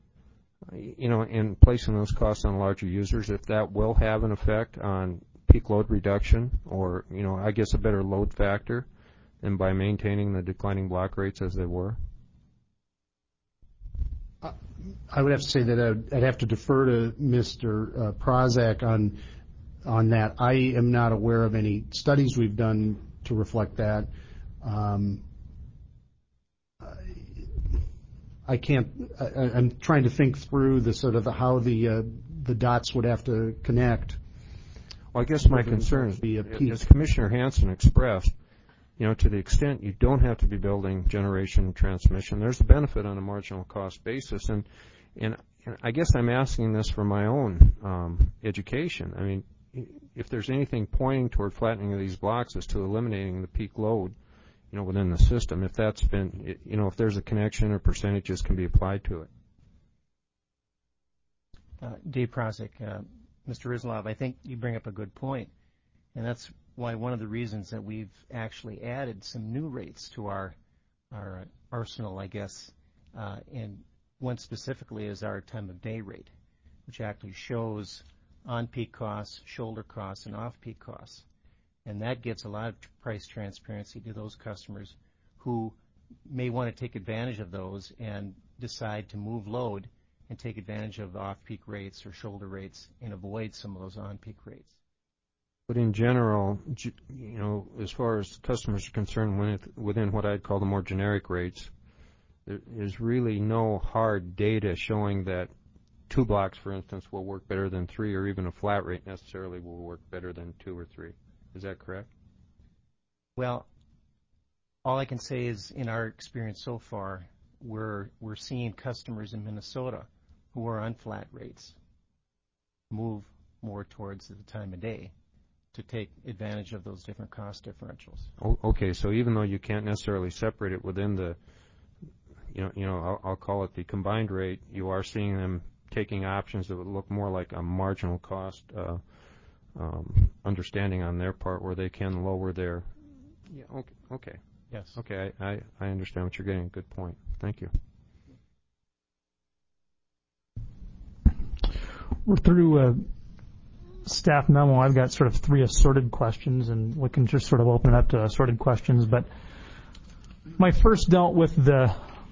you know, in placing those costs on larger users, if that will have an effect on peak load reduction or, you know, I guess a better load factor than by maintaining the declining block rates as they were? I would have to say that I'd, I'd have to defer to Mister Uh, Prozak on on that. I am not aware of any studies we've done to reflect that. Um, I can't. I, I'm trying to think through the sort of how the uh, the dots would have to connect. Well, I guess my concern is, as Commissioner Hansen expressed, you know, to the extent you don't have to be building generation and transmission, there's a benefit on a marginal cost basis. And, and, and I guess I'm asking this for my own um, education. I mean, if there's anything pointing toward flattening of these blocks as to eliminating the peak load, you know, within the system, if that's been, you know, if there's a connection or percentages can be applied to it. Uh, Dave Prosick, uh, Mister Rizlov, I think you bring up a good point, and that's why one of the reasons that we've actually added some new rates to our our arsenal, I guess, uh, and one specifically is our time of day rate, which actually shows on-peak costs, shoulder costs, and off-peak costs. And that gives a lot of price transparency to those customers who may want to take advantage of those and decide to move load and take advantage of off-peak rates or shoulder rates and avoid some of those on-peak rates. But in general, you know, as far as customers are concerned, within what I'd call the more generic rates, there's really no hard data showing that two blocks, for instance, will work better than three, or even a flat rate necessarily will work better than two or three. Is that correct? Well, all I can say is in our experience so far, we're, we're seeing customers in Minnesota who are on flat rates move more towards the time of day to take advantage of those different cost differentials. Oh, okay, so even though you can't necessarily separate it within the, you know, you know, I'll, I'll call it the combined rate, you are seeing them taking options that would look more like a marginal cost uh, um, understanding on their part, where they can lower their. Yeah. Okay. Okay. Yes. Okay. I, I, I understand what you're getting. Good point. Thank you. We're through a staff memo. I've got sort of three assorted questions, and we can just sort of open it up to assorted questions. But my first dealt with the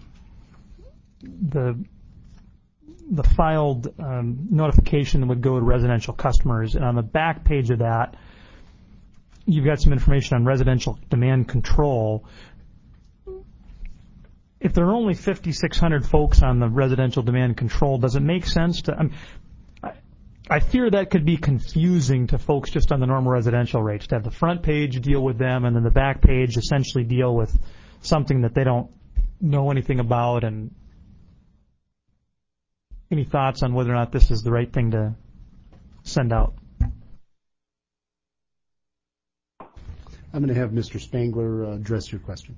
the the filed um, notification that would go to residential customers, and on the back page of that, you've got some information on residential demand control. If there are only fifty-six hundred folks on the residential demand control, does it make sense to? Um, I, I fear that could be confusing to folks just on the normal residential rates, to have the front page deal with them and then the back page essentially deal with something that they don't know anything about. And any thoughts on whether or not this is the right thing to send out? I'm going to have Mister Spangler uh, address your question.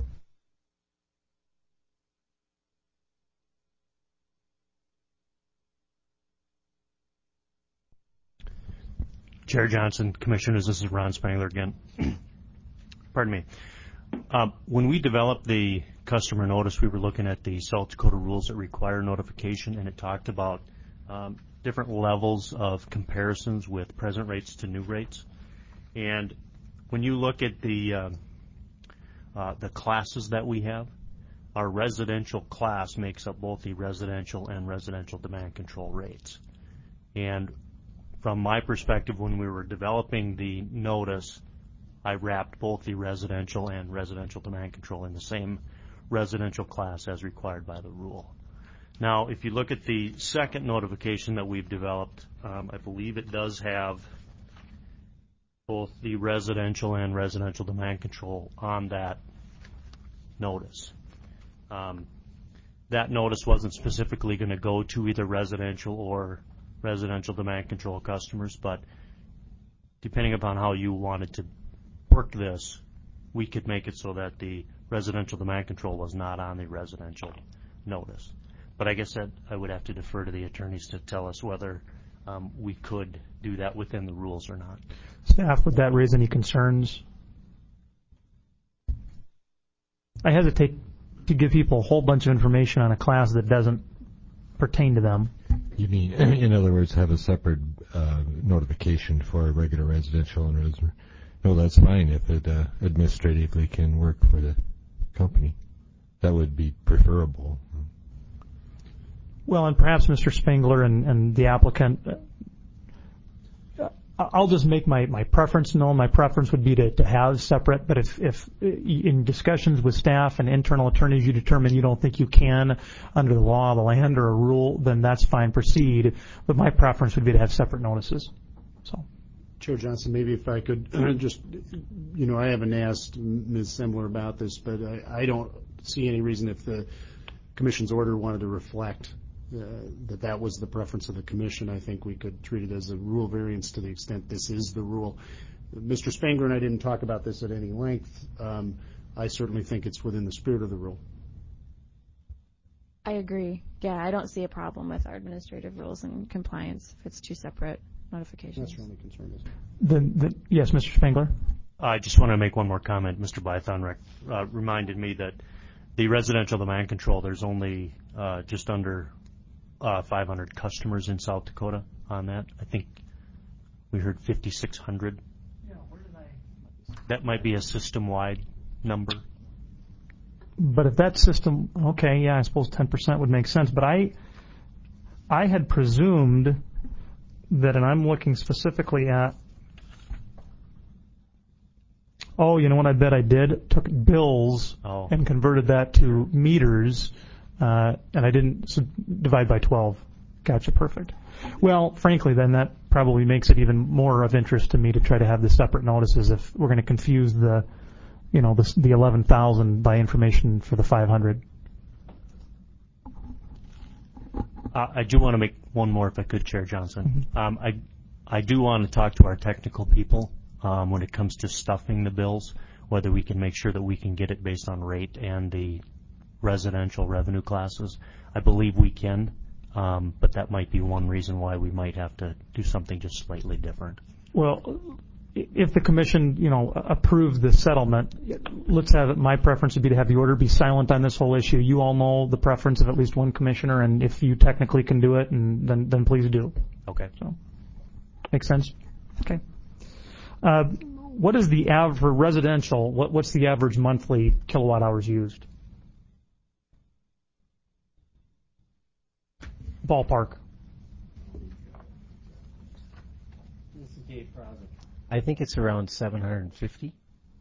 Chair Johnson, Commissioners, this is Ron Spangler again. Pardon me. Uh, when we developed the customer notice, we were looking at the South Dakota rules that require notification, and it talked about um, different levels of comparisons with present rates to new rates. And when you look at the uh, uh, the classes that we have, our residential class makes up both the residential and residential demand control rates. And from my perspective, when we were developing the notice, I wrapped both the residential and residential demand control in the same residential class as required by the rule. Now, if you look at the second notification that we've developed, um, I believe it does have both the residential and residential demand control on that notice. Um, that notice wasn't specifically going to go to either residential or residential demand control customers, but depending upon how you wanted to work this, we could make it so that the residential demand control was not on the residential notice. But I guess that I would have to defer to the attorneys to tell us whether um, we could do that within the rules or not. Staff, would that raise any concerns? I hesitate to give people a whole bunch of information on a class that doesn't pertain to them. You mean, in other words, have a separate uh, notification for regular residential and residential? No, that's fine if it uh, administratively can work for the company. That would be preferable. Well, and perhaps Mister Spangler and, and the applicant, uh, I'll just make my, my preference known. My preference would be to, to have separate, but if, if in discussions with staff and internal attorneys you determine you don't think you can under the law of the land or a rule, then that's fine, proceed. But my preference would be to have separate notices. So. Chair Johnson, maybe if I could just, you know, I haven't asked Miz Semler about this, but I, I don't see any reason if the Commission's order wanted to reflect uh, that that was the preference of the Commission. I think we could treat it as a rule variance to the extent this is the rule. Mister Spangler and I didn't talk about this at any length. Um, I certainly think it's within the spirit of the rule. I agree. Yeah, I don't see a problem with our administrative rules and compliance if it's two separate notifications. That's your only concern, is it? Then, then, yes, Mister Spangler. I just want to make one more comment. Mister Bython rec- uh, reminded me that the residential demand control, there's only uh, just under uh, five hundred customers in South Dakota on that. I think we heard fifty-six hundred. Yeah, where did I? That might be a system-wide number. But if that system, okay, yeah, I suppose ten percent would make sense. But I, I had presumed that, and I'm looking specifically at, oh, you know what I bet I did? Took bills oh. and converted that to meters, uh, and I didn't so divide by twelve. Gotcha, perfect. Well, frankly, then that probably makes it even more of interest to me to try to have the separate notices if we're going to confuse the, you know, the, the eleven thousand by information for the five hundred. Uh, I do want to make one more, if I could, Chair Johnson. Mm-hmm. Um, I, I do want to talk to our technical people um, when it comes to stuffing the bills, whether we can make sure that we can get it based on rate and the residential revenue classes. I believe we can, um, but that might be one reason why we might have to do something just slightly different. Well, if the Commission, you know, approves the settlement, let's have it. My preference would be to have the order be silent on this whole issue. You all know the preference of at least one commissioner, and if you technically can do it, and then then please do. Okay. So, makes sense. Okay. Uh, what is the average for residential? What what's the average monthly kilowatt hours used? Ballpark. This is Dave Prozic. I think it's around seven hundred fifty.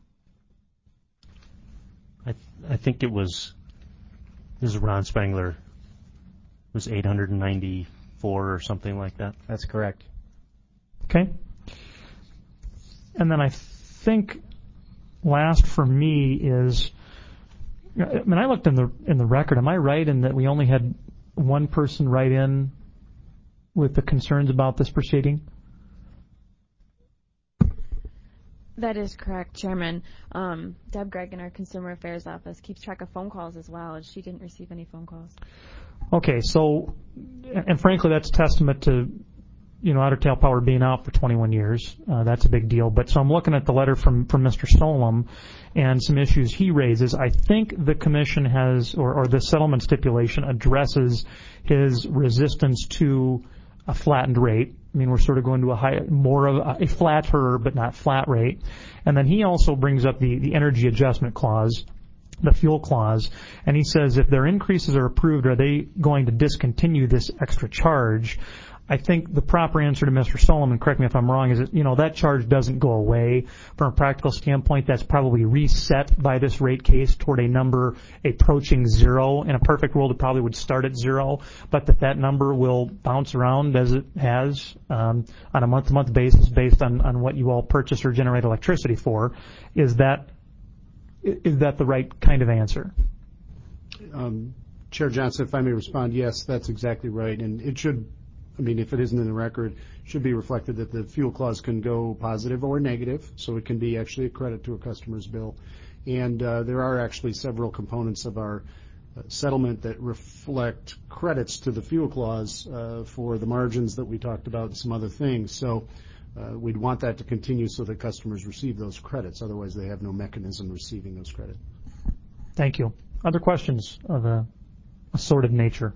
I th- I think it was, this is Ron Spangler, it was eight hundred ninety-four or something like that. That's correct. Okay. And then I think last for me is, I mean, I looked in the in the record. Am I right in that we only had one person write in with the concerns about this proceeding? That is correct, Chairman. Um, Deb Gregg in our Consumer Affairs Office keeps track of phone calls as well, and she didn't receive any phone calls. Okay, so, and frankly, that's testament to, you know, Otter Tail Power being out for twenty-one years. Uh, that's a big deal. But so I'm looking at the letter from, from Mister Solom and some issues he raises. I think the Commission has, or, or the settlement stipulation addresses his resistance to a flattened rate. I mean, we're sort of going to a high, more of a, a flatter but not flat rate. And then he also brings up the, the energy adjustment clause, the fuel clause, and he says if their increases are approved, are they going to discontinue this extra charge? I think the proper answer to Mister Solomon, correct me if I'm wrong, is that, you know, that charge doesn't go away. From a practical standpoint, that's probably reset by this rate case toward a number approaching zero. In a perfect world, it probably would start at zero, but that that number will bounce around as it has um, on a month-to-month basis based on, on what you all purchase or generate electricity for. Is that is that the right kind of answer? Um, Chair Johnson, if I may respond, yes, that's exactly right, and it should. I mean, if it isn't in the record, it should be reflected that the fuel clause can go positive or negative, so it can be actually a credit to a customer's bill. And uh, there are actually several components of our uh, settlement that reflect credits to the fuel clause uh, for the margins that we talked about and some other things. So uh, we'd want that to continue so that customers receive those credits. Otherwise, they have no mechanism receiving those credits. Thank you. Other questions of a assorted nature?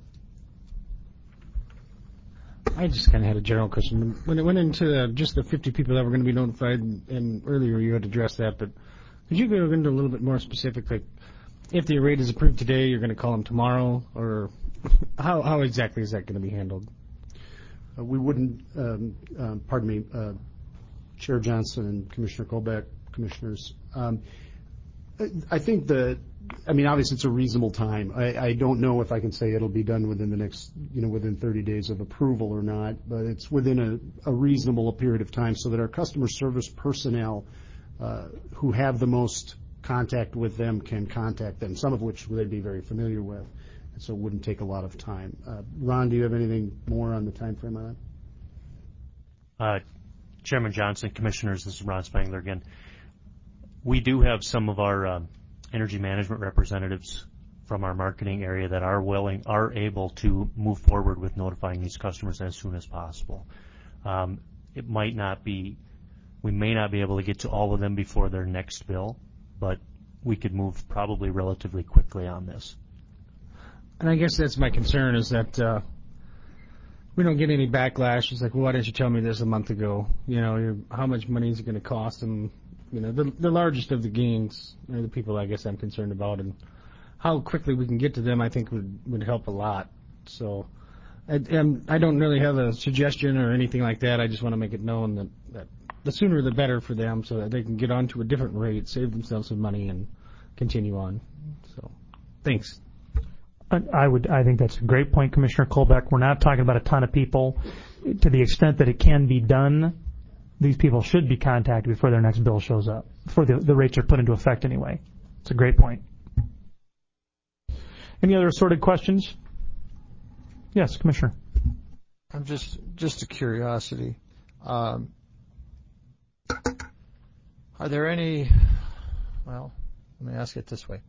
I just kind of had a general question. When it went into uh, just the fifty people that were going to be notified, and, and earlier you had addressed that, but could you go into a little bit more specific? Like, if the rate is approved today, you're going to call them tomorrow, or how how exactly is that going to be handled? Uh, we wouldn't, um, um, pardon me, uh, Chair Johnson and Commissioner Colbeck, commissioners. Um, I think the, I mean, obviously it's a reasonable time. I, I don't know if I can say it'll be done within the next, you know, within thirty days of approval or not, but it's within a, a reasonable period of time so that our customer service personnel uh, who have the most contact with them can contact them, some of which they'd be very familiar with, and so it wouldn't take a lot of time. Uh, Ron, do you have anything more on the time frame on that? Uh, Chairman Johnson, Commissioners, this is Ron Spangler again. We do have some of our uh, energy management representatives from our marketing area that are willing, are able to move forward with notifying these customers as soon as possible. Um, it might not be, we may not be able to get to all of them before their next bill, but we could move probably relatively quickly on this. And I guess that's my concern is that uh, we don't get any backlash. It's like, well, why didn't you tell me this a month ago? You know, you're, how much money is it going to cost them? You know, the, the largest of the gains are the people I guess I'm concerned about, and how quickly we can get to them I think would, would help a lot. So I, and I don't really have a suggestion or anything like that. I just want to make it known that, that the sooner the better for them so that they can get on to a different rate, save themselves some money, and continue on. So thanks. I would. I think that's a great point, Commissioner Colbeck. We're not talking about a ton of people. To the extent that it can be done, these people should be contacted before their next bill shows up, before the, the rates are put into effect anyway. It's a great point. Any other assorted questions? Yes, Commissioner. I'm just just a curiosity. Um, are there any, well, let me ask it this way.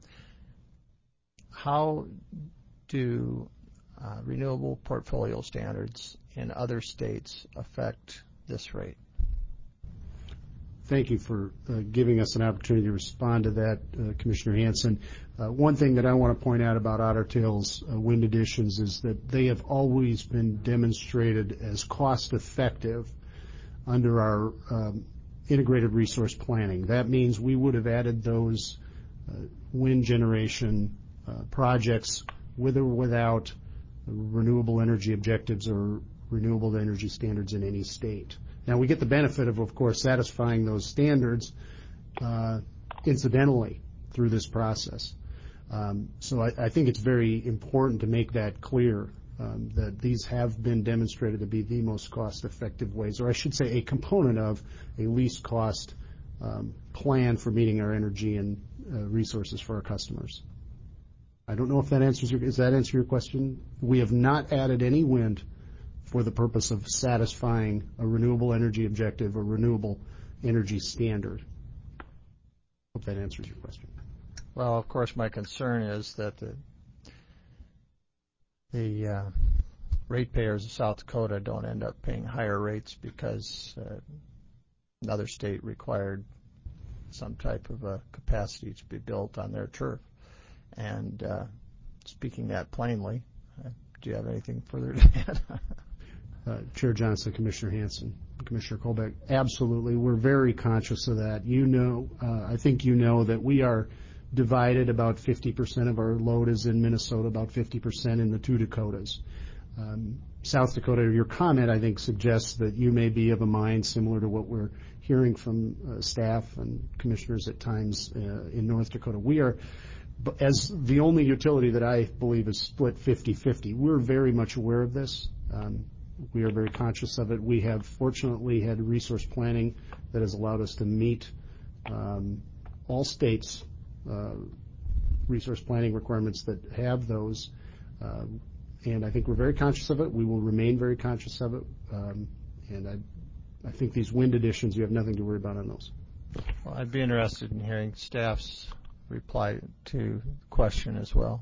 How do uh, renewable portfolio standards in other states affect this rate? Thank you for uh, giving us an opportunity to respond to that, uh, Commissioner Hanson. Uh, one thing that I want to point out about Otter Tail's uh, wind additions is that they have always been demonstrated as cost effective under our um, integrated resource planning. That means we would have added those uh, wind generation uh, projects with or without renewable energy objectives or renewable energy standards in any state. Now, we get the benefit of, of course, satisfying those standards uh, incidentally through this process. Um, so I, I think it's very important to make that clear, um, that these have been demonstrated to be the most cost-effective ways, or I should say a component of a least cost um, plan for meeting our energy and uh, resources for our customers. I don't know if that answers your, does that answer your question? We have not added any wind for the purpose of satisfying a renewable energy objective or renewable energy standard. Hope that answers your question. Well, of course, my concern is that the the uh, ratepayers of South Dakota don't end up paying higher rates because uh, another state required some type of a capacity to be built on their turf. And uh, speaking that plainly, uh, do you have anything further to add? Uh, Chair Johnson, Commissioner Hanson, Commissioner Colbeck, absolutely. We're very conscious of that. You know, uh, I think you know that we are divided. About fifty percent of our load is in Minnesota, about fifty percent in the two Dakotas. Um, South Dakota, your comment, I think, suggests that you may be of a mind similar to what we're hearing from uh, staff and commissioners at times uh, in North Dakota. We are, as the only utility that I believe is split fifty-fifty, we're very much aware of this. Um, We are very conscious of it. We have fortunately had resource planning that has allowed us to meet um, all states' uh, resource planning requirements that have those. Uh, and I think we're very conscious of it. We will remain very conscious of it. Um, and I, I think these wind additions, you have nothing to worry about on those. Well, I'd be interested in hearing staff's reply to the question as well.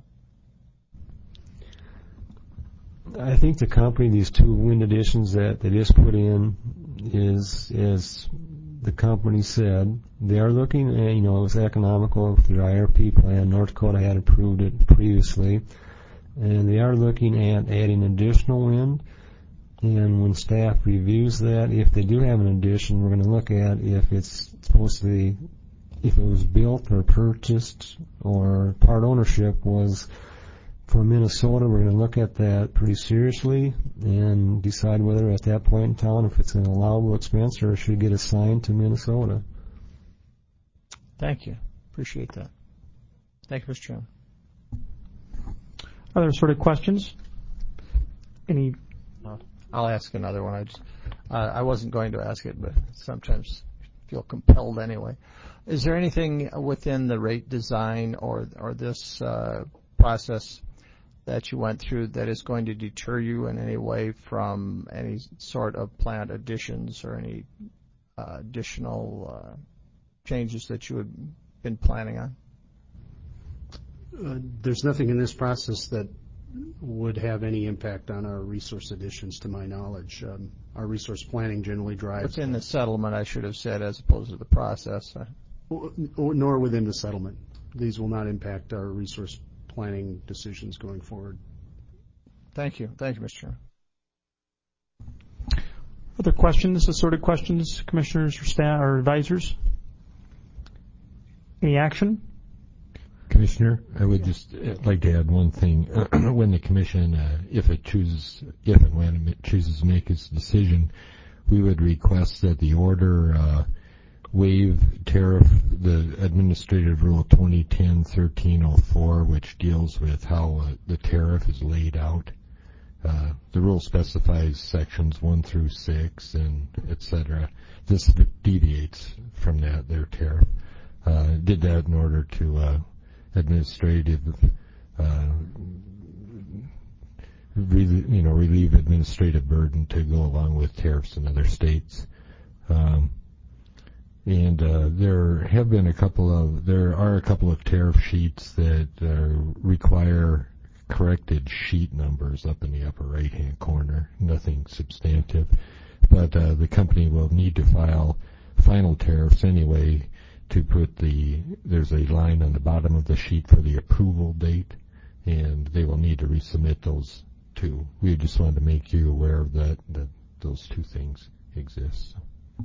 I think the company, these two wind additions that they just put in, is, as the company said, they are looking at, you know, it was economical with their I R P plan. North Dakota had approved it previously. And they are looking at adding additional wind. And when staff reviews that, if they do have an addition, we're going to look at if it's supposed to be, if it was built or purchased or part ownership was for Minnesota. We're going to look at that pretty seriously and decide whether at that point in time if it's an allowable expense or it should get assigned to Minnesota. Thank you. Appreciate that. Thank you, Mister Chairman. Other sort of questions? Any? I'll ask another one. I just, uh, I wasn't going to ask it, but sometimes feel compelled anyway. Is there anything within the rate design or or this uh, process that you went through that is going to deter you in any way from any sort of plant additions or any uh, additional uh, changes that you had been planning on? Uh, there's nothing in this process that would have any impact on our resource additions, to my knowledge. Um, our resource planning generally drives. Within the settlement, I should have said, as opposed to the process. Or, nor within the settlement. These will not impact our resource planning decisions going forward. Thank you. Thank you, Mister Chairman. Other questions, assorted questions, commissioners or staff or advisors? Any action? Commissioner, I would just like to add one thing. When the commission, uh, if it chooses, if and when it chooses to make its decision, we would request that the order uh, waive tariff, the Administrative Rule twenty ten dash thirteen oh four, which deals with how uh, the tariff is laid out. Uh, the rule specifies sections one through six and et cetera. This deviates from that, their tariff. Uh, did that in order to uh, administrative, uh, re- you know, relieve administrative burden to go along with tariffs in other states. Um, and uh, there have been a couple of, there are a couple of tariff sheets that uh, require corrected sheet numbers up in the upper right-hand corner. Nothing substantive, but uh, the company will need to file final tariffs anyway. To put the, there's a line on the bottom of the sheet for the approval date, and they will need to resubmit those two. We just wanted to make you aware of that, that those two things exist.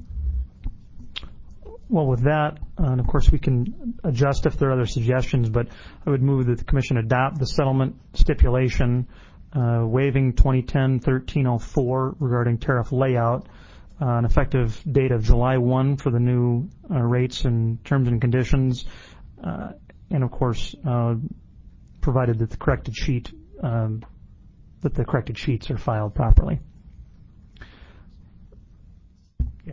Well, with that, uh, and of course we can adjust if there are other suggestions, but I would move that the Commission adopt the settlement stipulation uh, waiving twenty ten dash thirteen oh four regarding tariff layout, Uh, an effective date of July first for the new uh, rates and terms and conditions, uh, and of course, uh, provided that the corrected sheet, um, that the corrected sheets are filed properly. Yeah.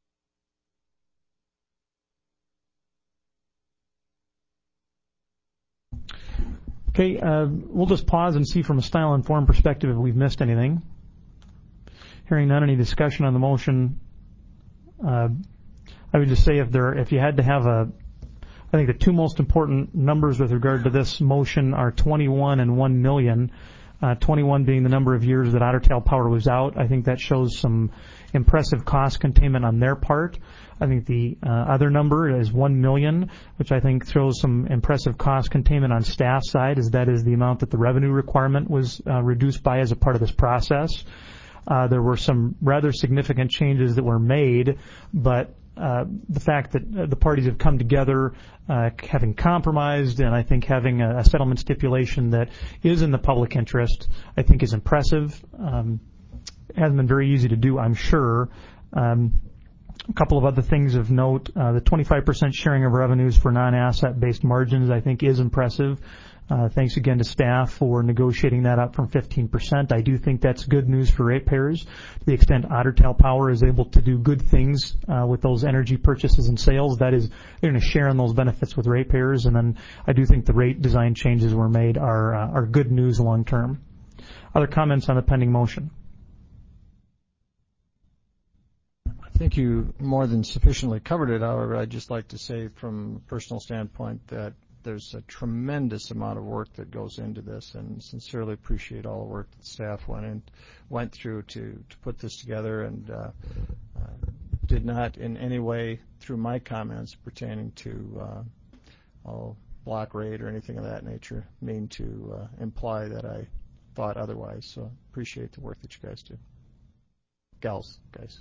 Okay, uh, we'll just pause and see from a style and form perspective if we've missed anything. Hearing none, any discussion on the motion? Uh, I would just say if there, if you had to have a, I think the two most important numbers with regard to this motion are twenty-one and one million. Uh, twenty-one being the number of years that Otter Tail Power was out. I think that shows some impressive cost containment on their part. I think the uh, other number is one million, which I think throws some impressive cost containment on staff side, as that is the amount that the revenue requirement was uh, reduced by as a part of this process. Uh, there were some rather significant changes that were made, but uh, the fact that uh, the parties have come together, uh, having compromised, and I think having a, a settlement stipulation that is in the public interest, I think is impressive. Um, it hasn't been very easy to do, I'm sure. Um, a couple of other things of note. Uh, the twenty-five percent sharing of revenues for non-asset-based margins, I think, is impressive. Uh, thanks again to staff for negotiating that up from fifteen percent. I do think that's good news for ratepayers. To the extent Otter Tail Power is able to do good things uh, with those energy purchases and sales, that is, they're going to share in those benefits with ratepayers. And then I do think the rate design changes were made are uh, are good news long term. Other comments on the pending motion? I think you more than sufficiently covered it. However, I'd just like to say from a personal standpoint that there's a tremendous amount of work that goes into this, and sincerely appreciate all the work that staff went in, went through to, to put this together, and uh, uh, did not in any way, through my comments pertaining to uh, all block rate or anything of that nature, mean to uh, imply that I thought otherwise. So appreciate the work that you guys do. Gals, guys.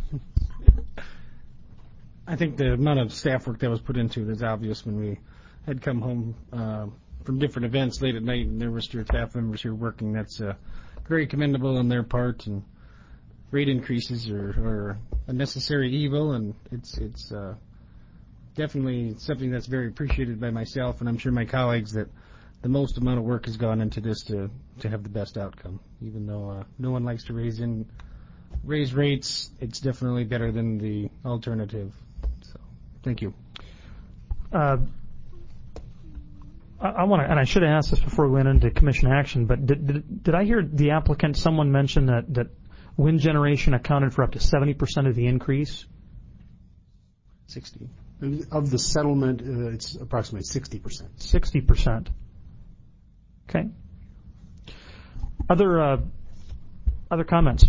I think the amount of staff work that was put into it is obvious when we had come home uh, from different events late at night, and there were still staff members here working. That's uh, very commendable on their part, and rate increases are, are a necessary evil, and it's it's uh, definitely something that's very appreciated by myself, and I'm sure my colleagues, that the most amount of work has gone into this to, to have the best outcome. Even though uh, no one likes to raise in raise rates, it's definitely better than the alternative. So, thank you. Uh, I, I want to, and I should have asked this before we went into commission action, but did, did, did I hear the applicant, someone mention that, that wind generation accounted for up to seventy percent of the increase? sixty. Of the settlement, uh, it's approximately sixty percent. sixty percent. Okay. Other uh, other comments?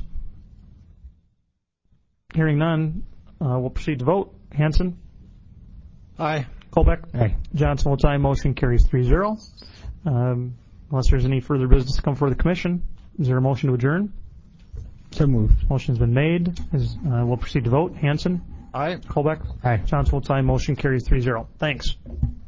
Hearing none, uh, we'll proceed to vote. Hanson? Aye. Colbeck? Aye. Johnson votes aye. Motion carries three zero. Um, unless there's any further business to come before the commission, is there a motion to adjourn? So moved. Motion's been made. Is, uh, we'll proceed to vote. Hanson? Aye. Colbeck? Aye. Johnson votes aye. Motion carries three zero. Thanks.